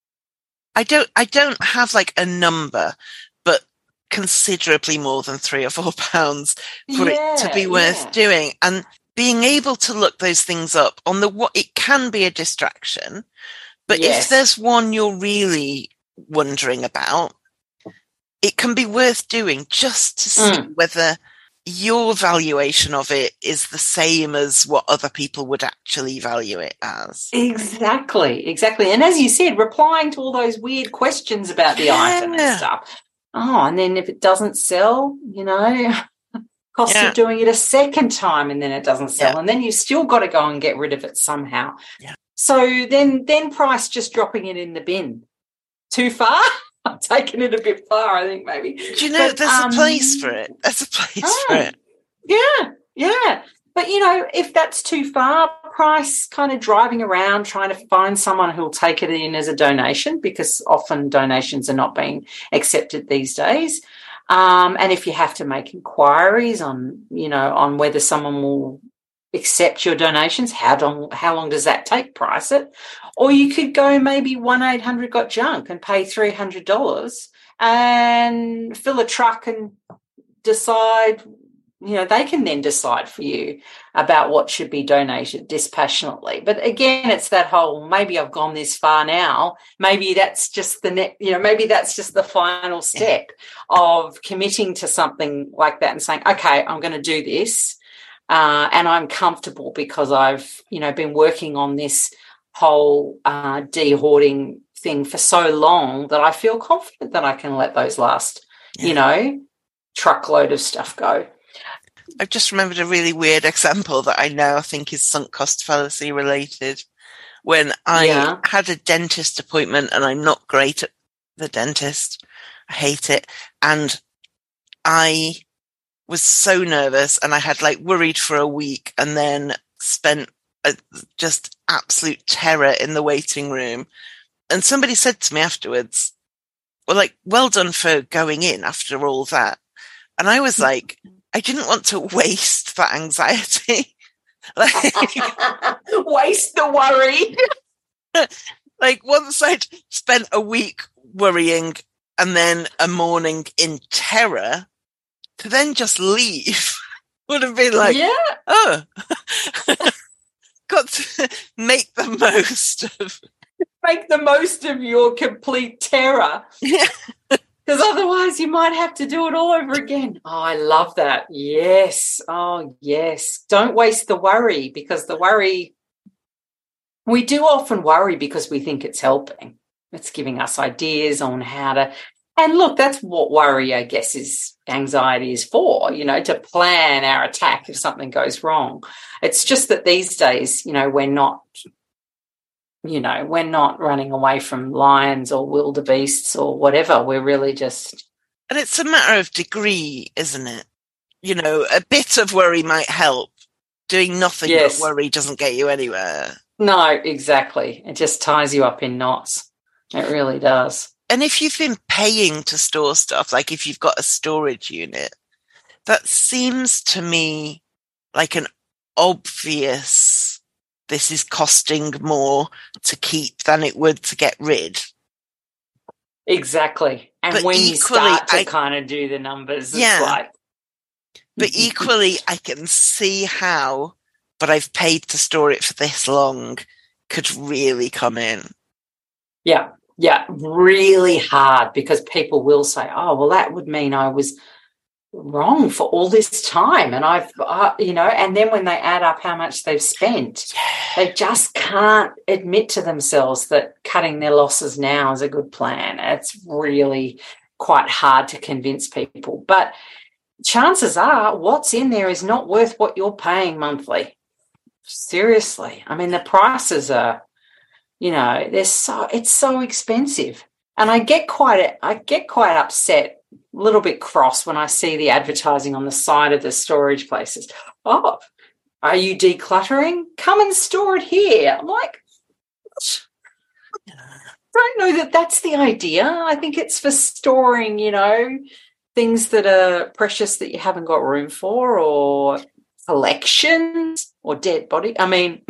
I don't have like a number, but considerably more than £3 or £4 for it to be worth doing. And being able to look those things up on it can be a distraction. But if there's one you're really wondering about, it can be worth doing just to see whether your valuation of it is the same as what other people would actually value it as. Exactly. And as you said, replying to all those weird questions about the item and stuff. Oh, and then if it doesn't sell, you know, cost of doing it a second time and then it doesn't sell. And then you've still got to go and get rid of it somehow. Yeah. So then price just dropping it in the bin. Too far? I'm taking it a bit far, I think, maybe. Do you know, there's a place for it. There's a place for it. Yeah. But, you know, if that's too far, price kind of driving around trying to find someone who will take it in as a donation, because often donations are not being accepted these days. And if you have to make inquiries on, you know, on whether someone will accept your donations, how long does that take? Price it. Or you could go maybe 1-800-GOT-JUNK and pay $300 and fill a truck and decide, you know, they can then decide for you about what should be donated dispassionately. But again, it's that whole, maybe I've gone this far now, maybe that's just maybe that's just the final step of committing to something like that and saying, okay, I'm going to do this. And I'm comfortable because I've, you know, been working on this whole de-hoarding thing for so long that I feel confident that I can let those last, you know, truckload of stuff go. I've just remembered a really weird example that I now think is sunk cost fallacy related. When I had a dentist appointment, and I'm not great at the dentist, I hate it, and I was so nervous and I had like worried for a week and then spent just absolute terror in the waiting room. And somebody said to me afterwards, well, like, well done for going in after all that. And I was like, I didn't want to waste that anxiety. Waste the worry. Like, once I'd spent a week worrying and then a morning in terror, to then just leave would have been like, got to make the most of your complete terror. Yeah. Because otherwise you might have to do it all over again. Oh, I love that. Yes. Oh, yes. Don't waste the worry, because the worry, we do often worry because we think it's helping. It's giving us ideas on how to, and look, that's what worry, I guess, is anxiety is for, to plan our attack if something goes wrong. It's just that these days, we're not running away from lions or wildebeests or whatever. We're really just. And it's a matter of degree, isn't it? A bit of worry might help. Doing nothing but worry doesn't get you anywhere. No, exactly. It just ties you up in knots. It really does. And if you've been paying to store stuff, like if you've got a storage unit, that seems to me like an obvious, this is costing more to keep than it would to get rid. Exactly. And but when you start to kind of do the numbers, it's like. But equally, I can see how, but I've paid to store it for this long, could really come in. Yeah. Yeah, really hard, because people will say, oh, well, that would mean I was wrong for all this time. And I've, and then when they add up how much they've spent, they just can't admit to themselves that cutting their losses now is a good plan. It's really quite hard to convince people. But chances are what's in there is not worth what you're paying monthly. Seriously. I mean, the prices are, it's so expensive. And I get quite upset, a little bit cross when I see the advertising on the side of the storage places. Oh, are you decluttering? Come and store it here. I'm like, I don't know that that's the idea. I think it's for storing, things that are precious that you haven't got room for, or collections, or dead body. I mean.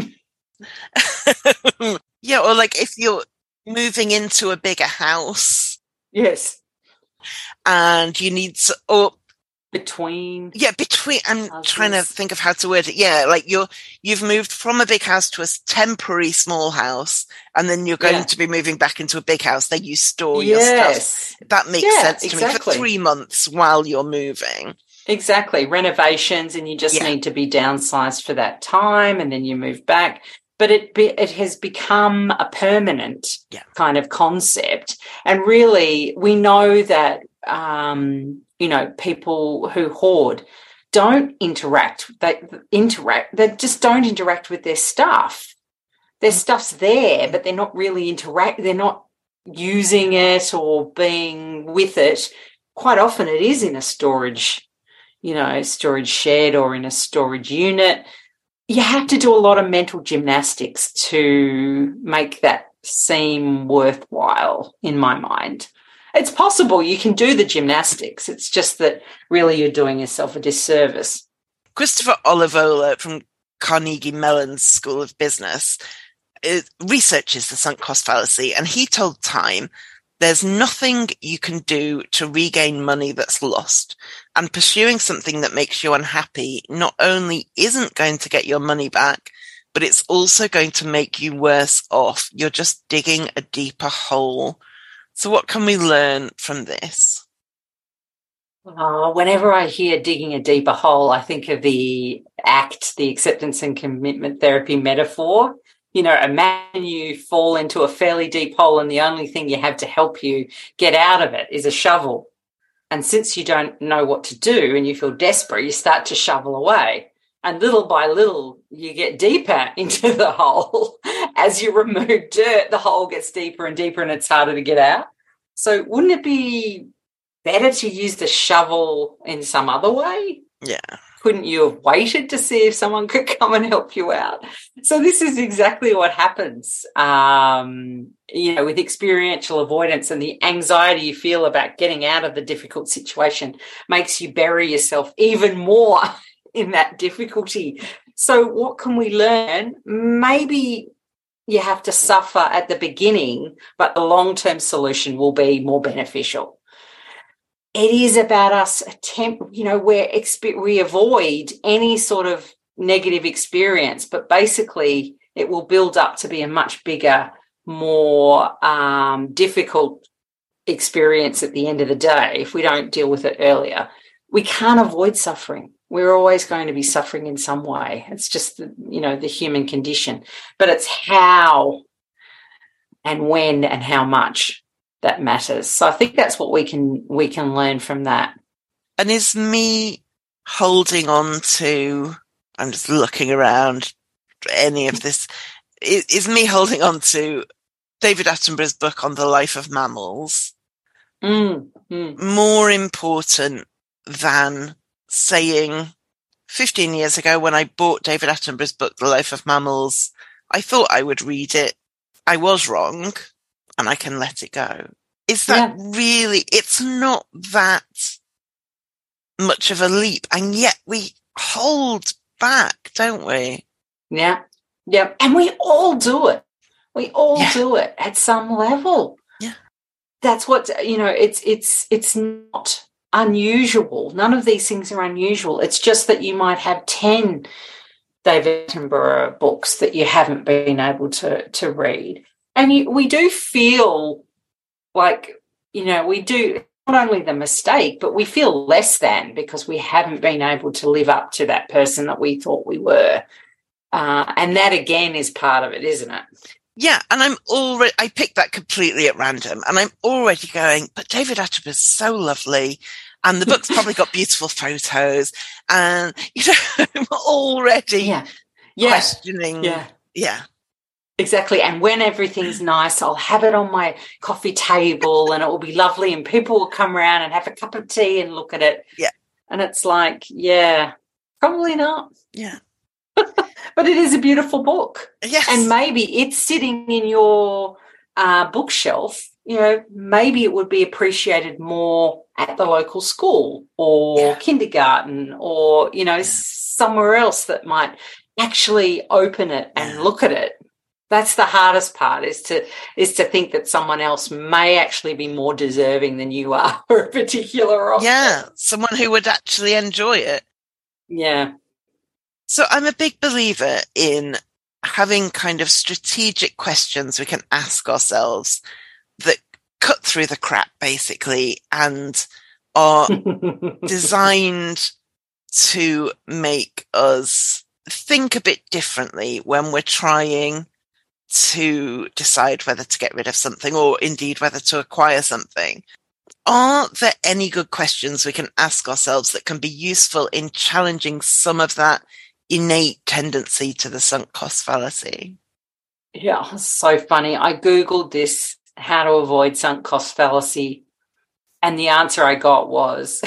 Yeah, or like if you're moving into a bigger house. Yes. And you need to, between. I'm trying to think of how to word it. Yeah, like you've moved from a big house to a temporary small house, and then you're going to be moving back into a big house. Then you store your stuff. That makes sense to me for 3 months while you're moving. Exactly. Renovations, and you just need to be downsized for that time, and then you move back. But it has become a permanent kind of concept. And really, we know that, people who hoard don't interact. They just don't interact with their stuff. Their stuff's there, but they're not really they're not using it or being with it. Quite often it is in a storage shed or in a storage unit. You have to do a lot of mental gymnastics to make that seem worthwhile, in my mind. It's possible you can do the gymnastics. It's just that really you're doing yourself a disservice. Christopher Olivola from Carnegie Mellon's School of Business researches the sunk cost fallacy, and he told Time, there's nothing you can do to regain money that's lost. And pursuing something that makes you unhappy not only isn't going to get your money back, but it's also going to make you worse off. You're just digging a deeper hole. So what can we learn from this? Whenever I hear digging a deeper hole, I think of the ACT, the acceptance and commitment therapy metaphor. Imagine you fall into a fairly deep hole and the only thing you have to help you get out of it is a shovel. And since you don't know what to do and you feel desperate, you start to shovel away. And little by little, you get deeper into the hole. As you remove dirt, the hole gets deeper and deeper and it's harder to get out. So wouldn't it be better to use the shovel in some other way? Yeah. Couldn't you have waited to see if someone could come and help you out? So this is exactly what happens, with experiential avoidance, and the anxiety you feel about getting out of the difficult situation makes you bury yourself even more in that difficulty. So what can we learn? Maybe you have to suffer at the beginning, but the long-term solution will be more beneficial. It is about us we avoid any sort of negative experience, but basically it will build up to be a much bigger, more difficult experience at the end of the day if we don't deal with it earlier. We can't avoid suffering. We're always going to be suffering in some way. It's just the human condition. But it's how and when and how much that matters. So I think that's what we can learn from that. And is me holding on to, I'm just looking around any of this, is me holding on to David Attenborough's book on the life of mammals more important than saying 15 years ago when I bought David Attenborough's book, The Life of Mammals, I thought I would read it. I was wrong and I can let it go. Is that really, it's not that much of a leap, and yet we hold back, don't we? Yeah. Yeah. And we all do it. We all do it at some level. Yeah. That's what, it's not unusual. None of these things are unusual. It's just that you might have 10 David Attenborough books that you haven't been able to read. And we do feel like, we do not only the mistake, but we feel less than because we haven't been able to live up to that person that we thought we were. And that, again, is part of it, isn't it? Yeah, and I picked that completely at random, and I'm already going, but David Attenborough is so lovely, and the book's probably got beautiful photos, and, I'm already questioning. Yeah. Exactly. And when everything's nice, I'll have it on my coffee table and it will be lovely and people will come around and have a cup of tea and look at it. Yeah. And it's like, probably not. Yeah. But it is a beautiful book. Yes. And maybe it's sitting in your bookshelf. Maybe it would be appreciated more at the local school or kindergarten or, somewhere else that might actually open it and look at it. That's the hardest part is to think that someone else may actually be more deserving than you are for a particular offer. Yeah, someone who would actually enjoy it. Yeah. So I'm a big believer in having kind of strategic questions we can ask ourselves that cut through the crap, basically, and are designed to make us think a bit differently when we're trying to decide whether to get rid of something or indeed whether to acquire something. Are there any good questions we can ask ourselves that can be useful in challenging some of that innate tendency to the sunk cost fallacy? Yeah, so funny. I Googled this, how to avoid sunk cost fallacy, and the answer I got was,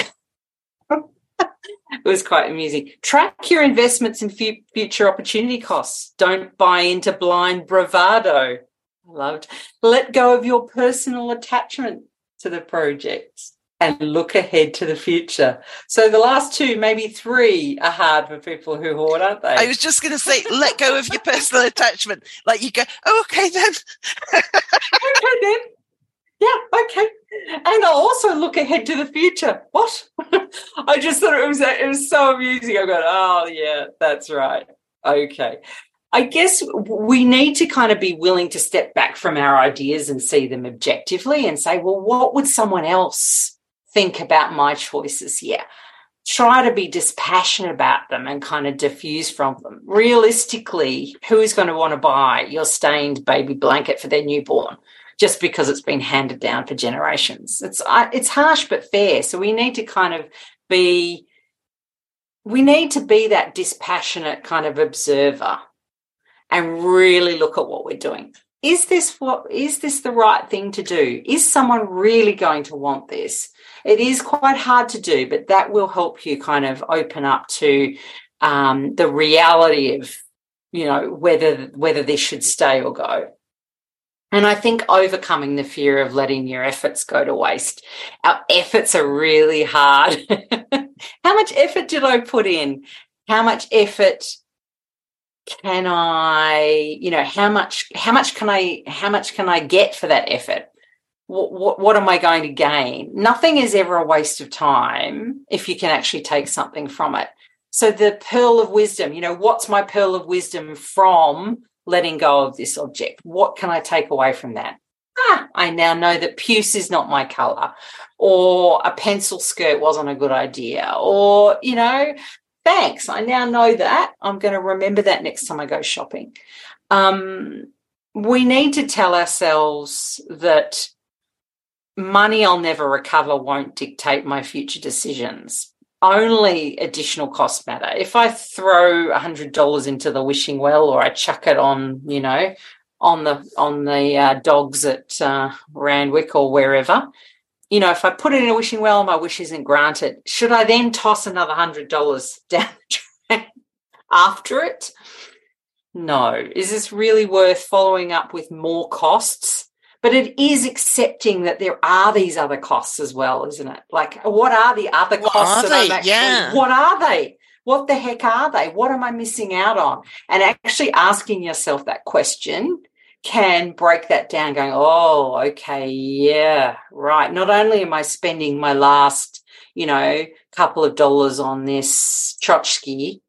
it was quite amusing. Track your investments in future opportunity costs. Don't buy into blind bravado. I loved. Let go of your personal attachment to the project and look ahead to the future. So the last two, maybe three, are hard for people who hoard, aren't they? I was just going to say, let go of your personal attachment. Like you go, oh, okay then. Okay then. Yeah, okay. And I'll also look ahead to the future. What? I just thought it was so amusing. I go, oh, yeah, that's right. Okay. I guess we need to kind of be willing to step back from our ideas and see them objectively and say, well, what would someone else think about my choices here? Try to be dispassionate about them and kind of diffuse from them. Realistically, who is going to want to buy your stained baby blanket for their newborn just because it's been handed down for generations? It's harsh but fair. So we need to kind of be that dispassionate kind of observer and really look at what we're doing. Is this the right thing to do? Is someone really going to want this? It is quite hard to do, but that will help you kind of open up to the reality of, whether this should stay or go. And I think overcoming the fear of letting your efforts go to waste. Our efforts are really hard. How much effort did I put in? How much effort can I, how much can I get for that effort? What am I going to gain? Nothing is ever a waste of time if you can actually take something from it. So the pearl of wisdom, what's my pearl of wisdom from letting go of this object? What can I take away from that? I now know that puce is not my colour, or a pencil skirt wasn't a good idea, or, thanks. I now know that. I'm going to remember that next time I go shopping. we need to tell ourselves that money I'll never recover won't dictate my future decisions. Only additional costs matter. If I throw $100 into the wishing well, or I chuck it on, on the dogs at Randwick or wherever, if I put it in a wishing well and my wish isn't granted, should I then toss another $100 down the drain after it? No. Is this really worth following up with more costs? But it is accepting that there are these other costs as well, isn't it? Like, what are the other costs that I'm actually, what are they? What the heck are they? What am I missing out on? And actually asking yourself that question can break that down, going, oh, okay, yeah, right. Not only am I spending my last, couple of dollars on this tchotchke,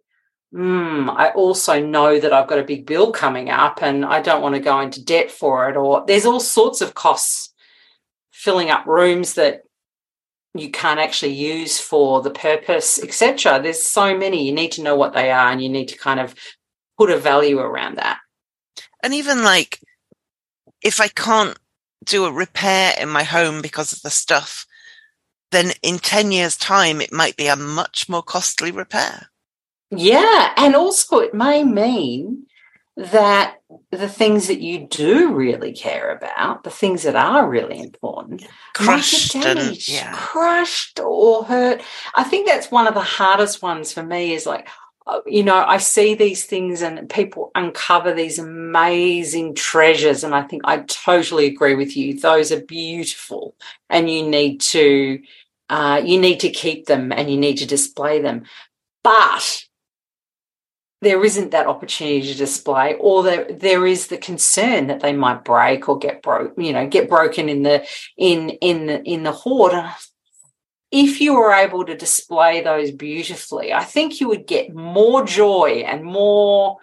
I also know that I've got a big bill coming up and I don't want to go into debt for it, or there's all sorts of costs, filling up rooms that you can't actually use for the purpose, etc. There's so many. You need to know what they are and you need to kind of put a value around that. And even like, if I can't do a repair in my home because of the stuff, then in 10 years' time, it might be a much more costly repair. Yeah, and also it may mean that the things that you do really care about, the things that are really important, crushed crushed or hurt. I think that's one of the hardest ones for me is like, I see these things and people uncover these amazing treasures, and I think I totally agree with you. Those are beautiful, and you need to keep them and you need to display them. But there isn't that opportunity to display, or there is the concern that they might break or get broken in the hoard. And if you were able to display those beautifully, I think you would get more joy and more,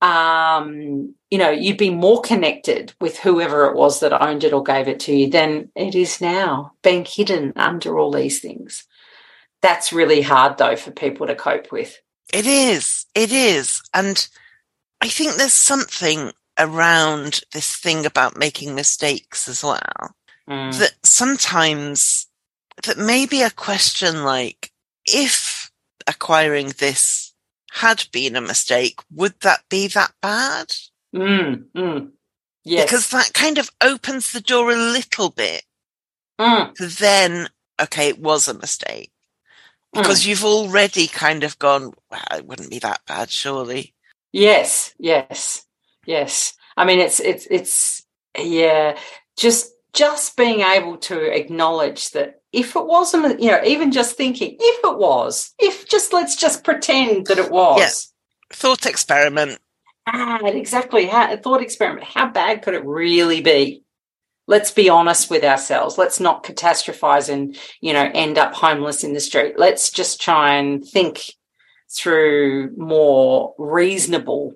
you'd be more connected with whoever it was that owned it or gave it to you than it is now, being hidden under all these things. That's really hard, though, for people to cope with. It is. And I think there's something around this thing about making mistakes as well, that sometimes that maybe a question like, if acquiring this had been a mistake, would that be that bad? Yes. Because that kind of opens the door a little bit to then, okay, it was a mistake. Because you've already kind of gone, well, it wouldn't be that bad, surely. Yes. I mean, it's just being able to acknowledge that if it wasn't, even just thinking, let's just pretend that it was. Yeah. Thought experiment. Exactly. A thought experiment. How bad could it really be? Let's be honest with ourselves. Let's not catastrophize and, end up homeless in the street. Let's just try and think through more reasonable,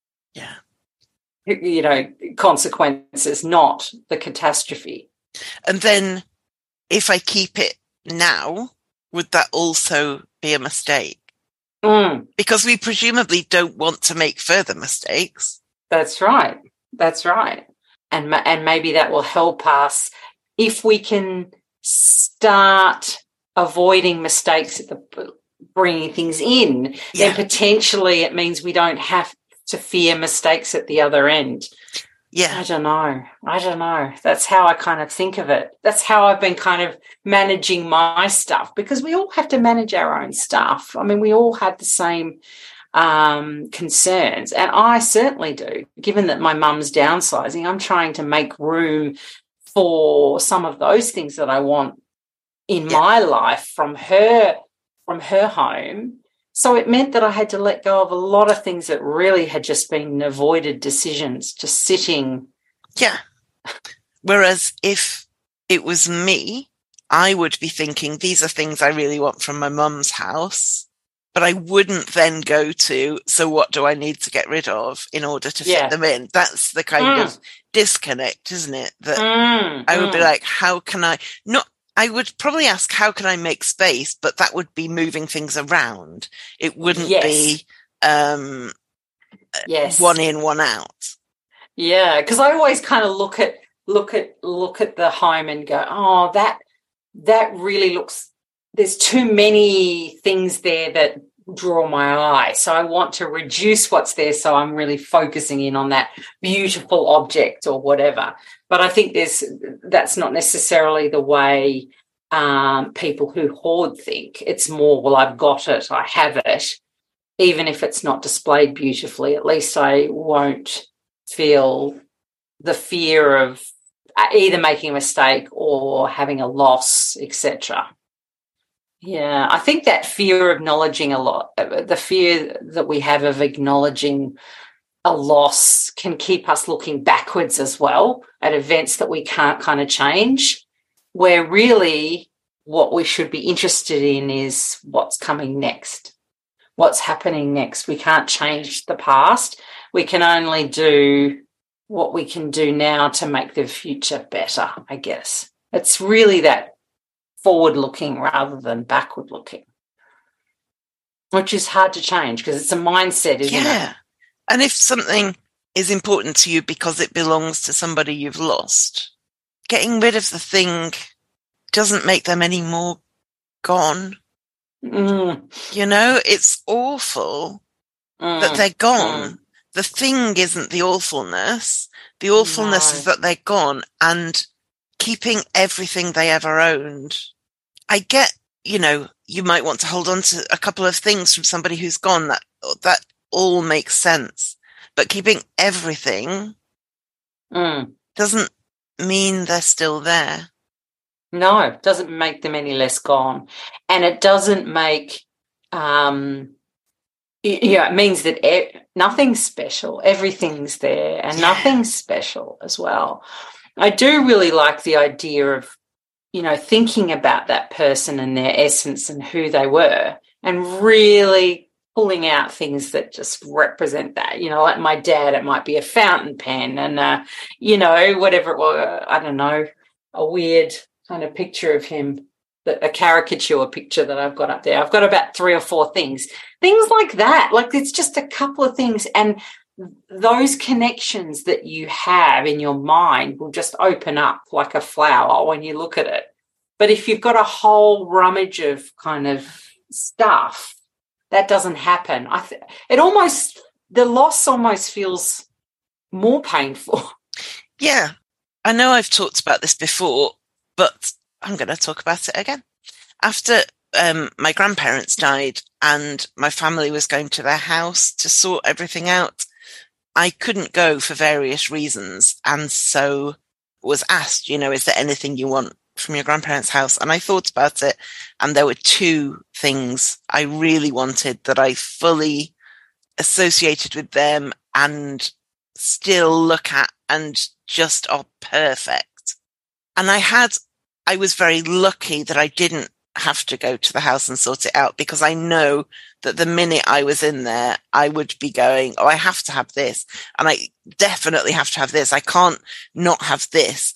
consequences, not the catastrophe. And then if I keep it now, would that also be a mistake? Because we presumably don't want to make further mistakes. That's right. And maybe that will help us if we can start avoiding mistakes at bringing things in, then potentially it means we don't have to fear mistakes at the other end. Yeah. I don't know. That's how I kind of think of it. That's how I've been kind of managing my stuff, because we all have to manage our own stuff. I mean, we all have the same concerns, and I certainly do. Given that my mum's downsizing, I'm trying to make room for some of those things that I want in my life from her home. So it meant that I had to let go of a lot of things that really had just been avoided decisions, just sitting. Yeah. Whereas if it was me, I would be thinking, these are things I really want from my mum's house. But I wouldn't then go to, so what do I need to get rid of in order to fit them in? That's the kind of disconnect, isn't it? That I would be like, how can I would probably ask, how can I make space? But that would be moving things around. It wouldn't be one in, one out. Yeah, because I always kind of look at the home and go, oh, that really looks. There's too many things there that draw my eye, so I want to reduce what's there. So I'm really focusing in on that beautiful object or whatever. But I think that's not necessarily the way people who hoard think. It's more, well, I've got it, I have it, even if it's not displayed beautifully. At least I won't feel the fear of either making a mistake or having a loss, etc. Yeah, I think that fear of acknowledging a lot, the fear that we have of acknowledging a loss can keep us looking backwards as well at events that we can't kind of change, where really what we should be interested in is what's coming next, what's happening next. We can't change the past. We can only do what we can do now to make the future better, I guess. It's really that forward-looking rather than backward-looking, which is hard to change because it's a mindset, isn't it? Yeah. And if something is important to you because it belongs to somebody you've lost, getting rid of the thing doesn't make them any more gone. You know, it's awful that they're gone. The thing isn't the awfulness. The awfulness is that they're gone, and keeping everything they ever owned. I get, you know, you might want to hold on to a couple of things from somebody who's gone. That all makes sense. But keeping everything doesn't mean they're still there. No, it doesn't make them any less gone. And it doesn't make, it means that nothing's special. Everything's there and nothing's special as well. I do really like the idea of, you know, thinking about that person and their essence and who they were and really pulling out things that just represent that. You know, like my dad, it might be a fountain pen and, you know, whatever it was, I don't know, a weird kind of picture of him, a caricature picture that I've got up there. I've got about 3 or 4 things like that. Like it's just a couple of things, and those connections that you have in your mind will just open up like a flower when you look at it. But if you've got a whole rummage of kind of stuff, that doesn't happen. The loss almost feels more painful. Yeah, I know I've talked about this before, but I'm going to talk about it again. After my grandparents died and my family was going to their house to sort everything out, I couldn't go for various reasons. And so was asked, you know, is there anything you want from your grandparents' house? And I thought about it, and there were 2 things I really wanted that I fully associated with them and still look at and just are perfect. And I was very lucky that I didn't have to go to the house and sort it out, because I know that the minute I was in there, I would be going, oh, I have to have this. And I definitely have to have this. I can't not have this.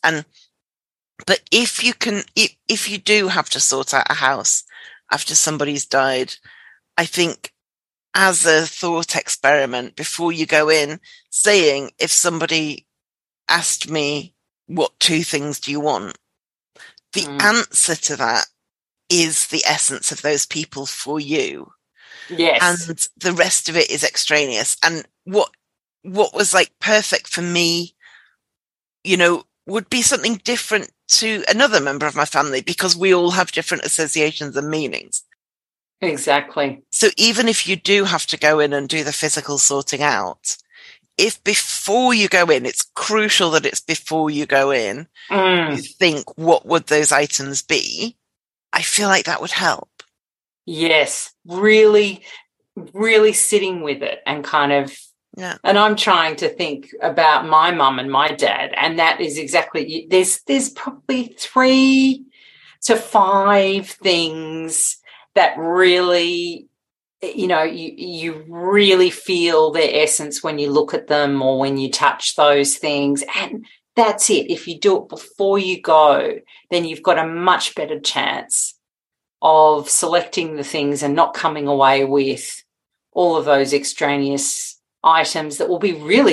But if you do have to sort out a house after somebody's died, I think as a thought experiment, before you go in, saying, if somebody asked me, what 2 things do you want? The answer to that is the essence of those people for you. Yes. And the rest of it is extraneous. And what was like perfect for me, you know, would be something different to another member of my family, because we all have different associations and meanings. Exactly. So even if you do have to go in and do the physical sorting out, if before you go in, it's crucial that it's before you go in, you think, what would those items be? I feel like that would help. Yes, really, really sitting with it and kind of, and I'm trying to think about my mum and my dad, and that is exactly, there's probably 3 to 5 things that really, you know, you really feel their essence when you look at them or when you touch those things. And that's it. If you do it before you go, then you've got a much better chance of selecting the things and not coming away with all of those extraneous items that will be really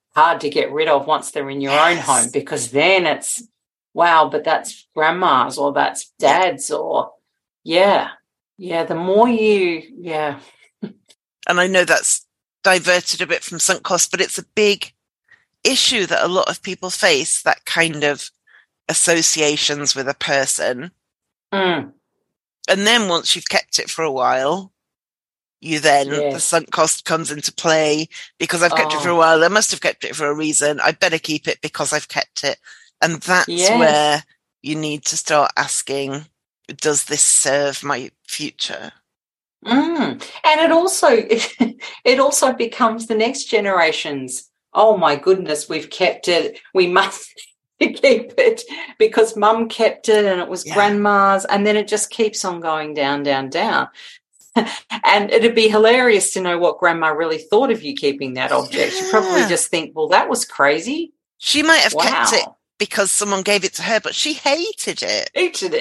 hard to get rid of once they're in your own home, because then it's, wow, but that's grandma's or that's dad's or, the more you, And I know that's diverted a bit from sunk cost, but it's a big issue that a lot of people face, that kind of associations with a person. Mm. And then once you've kept it for a while, the sunk cost comes into play, because I've kept it for a while. I must have kept it for a reason. I better keep it because I've kept it. And that's where you need to start asking, does this serve my future? And it also becomes the next generation's, oh my goodness, we've kept it, we must keep it because mum kept it and it was grandma's, and then it just keeps on going down, down, down. And it'd be hilarious to know what grandma really thought of you keeping that object. She'd probably just think, well, that was crazy. She might have kept it because someone gave it to her, but she hated it.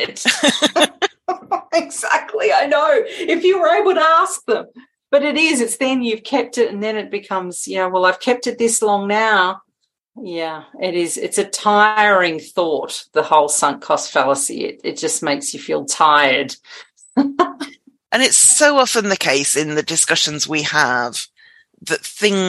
Exactly, I know. If you were able to ask them. But it's then you've kept it, and then it becomes, well, I've kept it this long now. Yeah, it is. It's a tiring thought, the whole sunk cost fallacy. It just makes you feel tired. And it's so often the case in the discussions we have that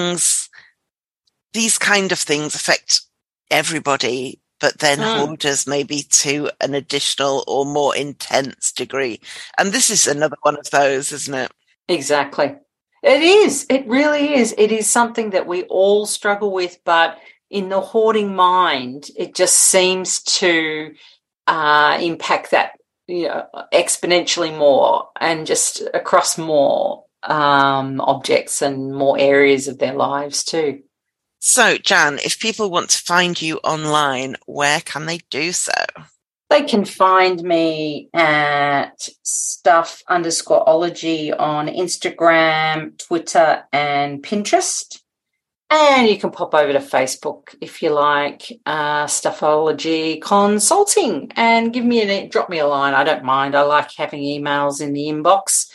these kind of things affect everybody, but then hoarders maybe to an additional or more intense degree. And this is another one of those, isn't it? Exactly. It is. It really is. It is something that we all struggle with, but in the hoarding mind, it just seems to impact that exponentially more, and just across more objects and more areas of their lives too. So, Jan, if people want to find you online, where can they do so? They can find me at stuff_ology on Instagram, Twitter, and Pinterest. And you can pop over to Facebook if you like, Stuffology Consulting, and drop me a line. I don't mind. I like having emails in the inbox.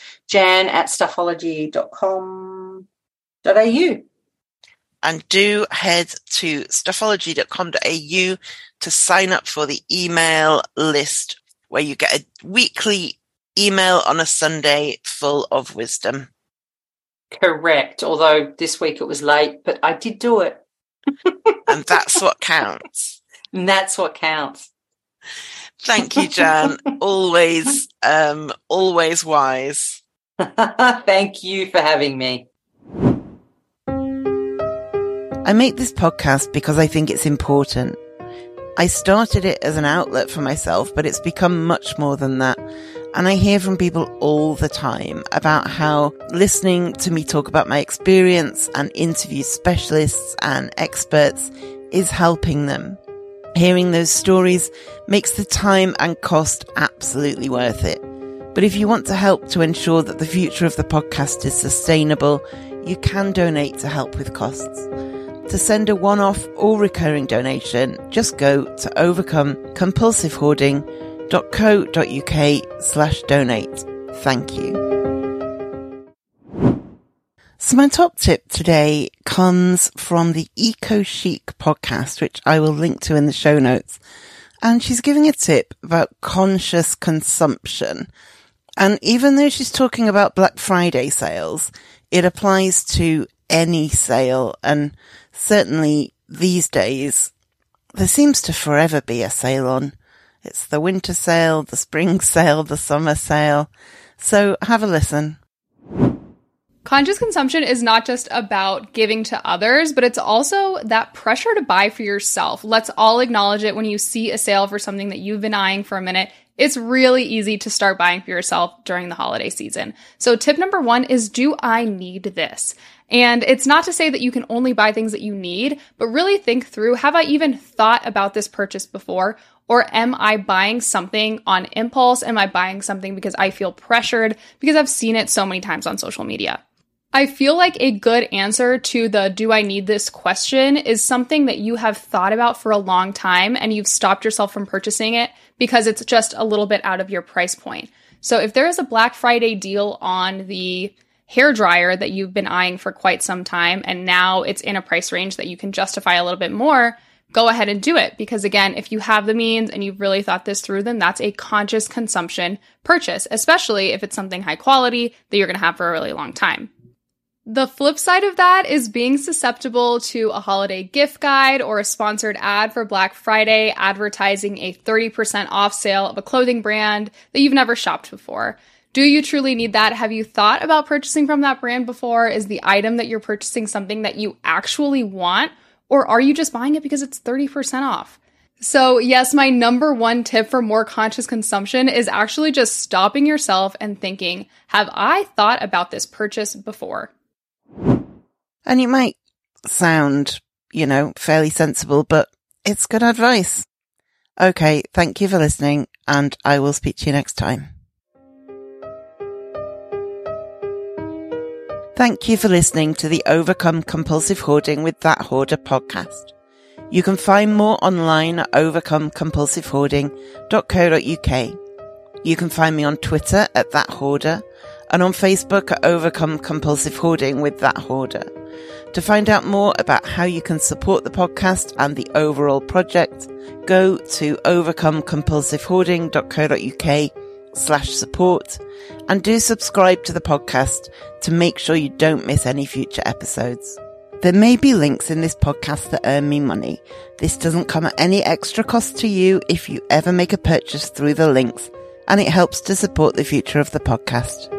jan@stuffology.com.au. And do head to stuffology.com.au to sign up for the email list, where you get a weekly email on a Sunday full of wisdom. Correct. Although this week it was late, but I did do it. And that's what counts. And that's what counts. Thank you, Jan. Always wise. Thank you for having me. I make this podcast because I think it's important. I started it as an outlet for myself, but it's become much more than that. And I hear from people all the time about how listening to me talk about my experience and interview specialists and experts is helping them. Hearing those stories makes the time and cost absolutely worth it. But if you want to help to ensure that the future of the podcast is sustainable, you can donate to help with costs. To send a one-off or recurring donation, just go to overcomecompulsivehoarding.co.uk/donate. Thank you. So my top tip today comes from the Eco Chic podcast, which I will link to in the show notes. And she's giving a tip about conscious consumption. And even though she's talking about Black Friday sales, it applies to any sale. And certainly these days, there seems to forever be a sale on. It's the winter sale, the spring sale, the summer sale. So have a listen. Conscious consumption is not just about giving to others, but it's also that pressure to buy for yourself. Let's all acknowledge it. When you see a sale for something that you've been eyeing for a minute, it's really easy to start buying for yourself during the holiday season. So tip number 1 is, do I need this? And it's not to say that you can only buy things that you need, but really think through, have I even thought about this purchase before? Or am I buying something on impulse? Am I buying something because I feel pressured because I've seen it so many times on social media? I feel like a good answer to the do I need this question is something that you have thought about for a long time and you've stopped yourself from purchasing it because it's just a little bit out of your price point. So if there is a Black Friday deal on the hairdryer that you've been eyeing for quite some time, and now it's in a price range that you can justify a little bit more, go ahead and do it. Because again, if you have the means and you've really thought this through, then that's a conscious consumption purchase, especially if it's something high quality that you're going to have for a really long time. The flip side of that is being susceptible to a holiday gift guide or a sponsored ad for Black Friday advertising a 30% off sale of a clothing brand that you've never shopped before. Do you truly need that? Have you thought about purchasing from that brand before? Is the item that you're purchasing something that you actually want? Or are you just buying it because it's 30% off? So yes, my number one tip for more conscious consumption is actually just stopping yourself and thinking, have I thought about this purchase before? And you might sound, fairly sensible, but it's good advice. Okay, thank you for listening, and I will speak to you next time. Thank you for listening to the Overcome Compulsive Hoarding with That Hoarder podcast. You can find more online at overcomecompulsivehoarding.co.uk. You can find me on Twitter at That Hoarder and on Facebook at Overcome Compulsive Hoarding with That Hoarder. To find out more about how you can support the podcast and the overall project, go to overcomecompulsivehoarding.co.uk/support and do subscribe to the podcast to make sure you don't miss any future episodes. There may be links in this podcast that earn me money. This doesn't come at any extra cost to you if you ever make a purchase through the links, and it helps to support the future of the podcast.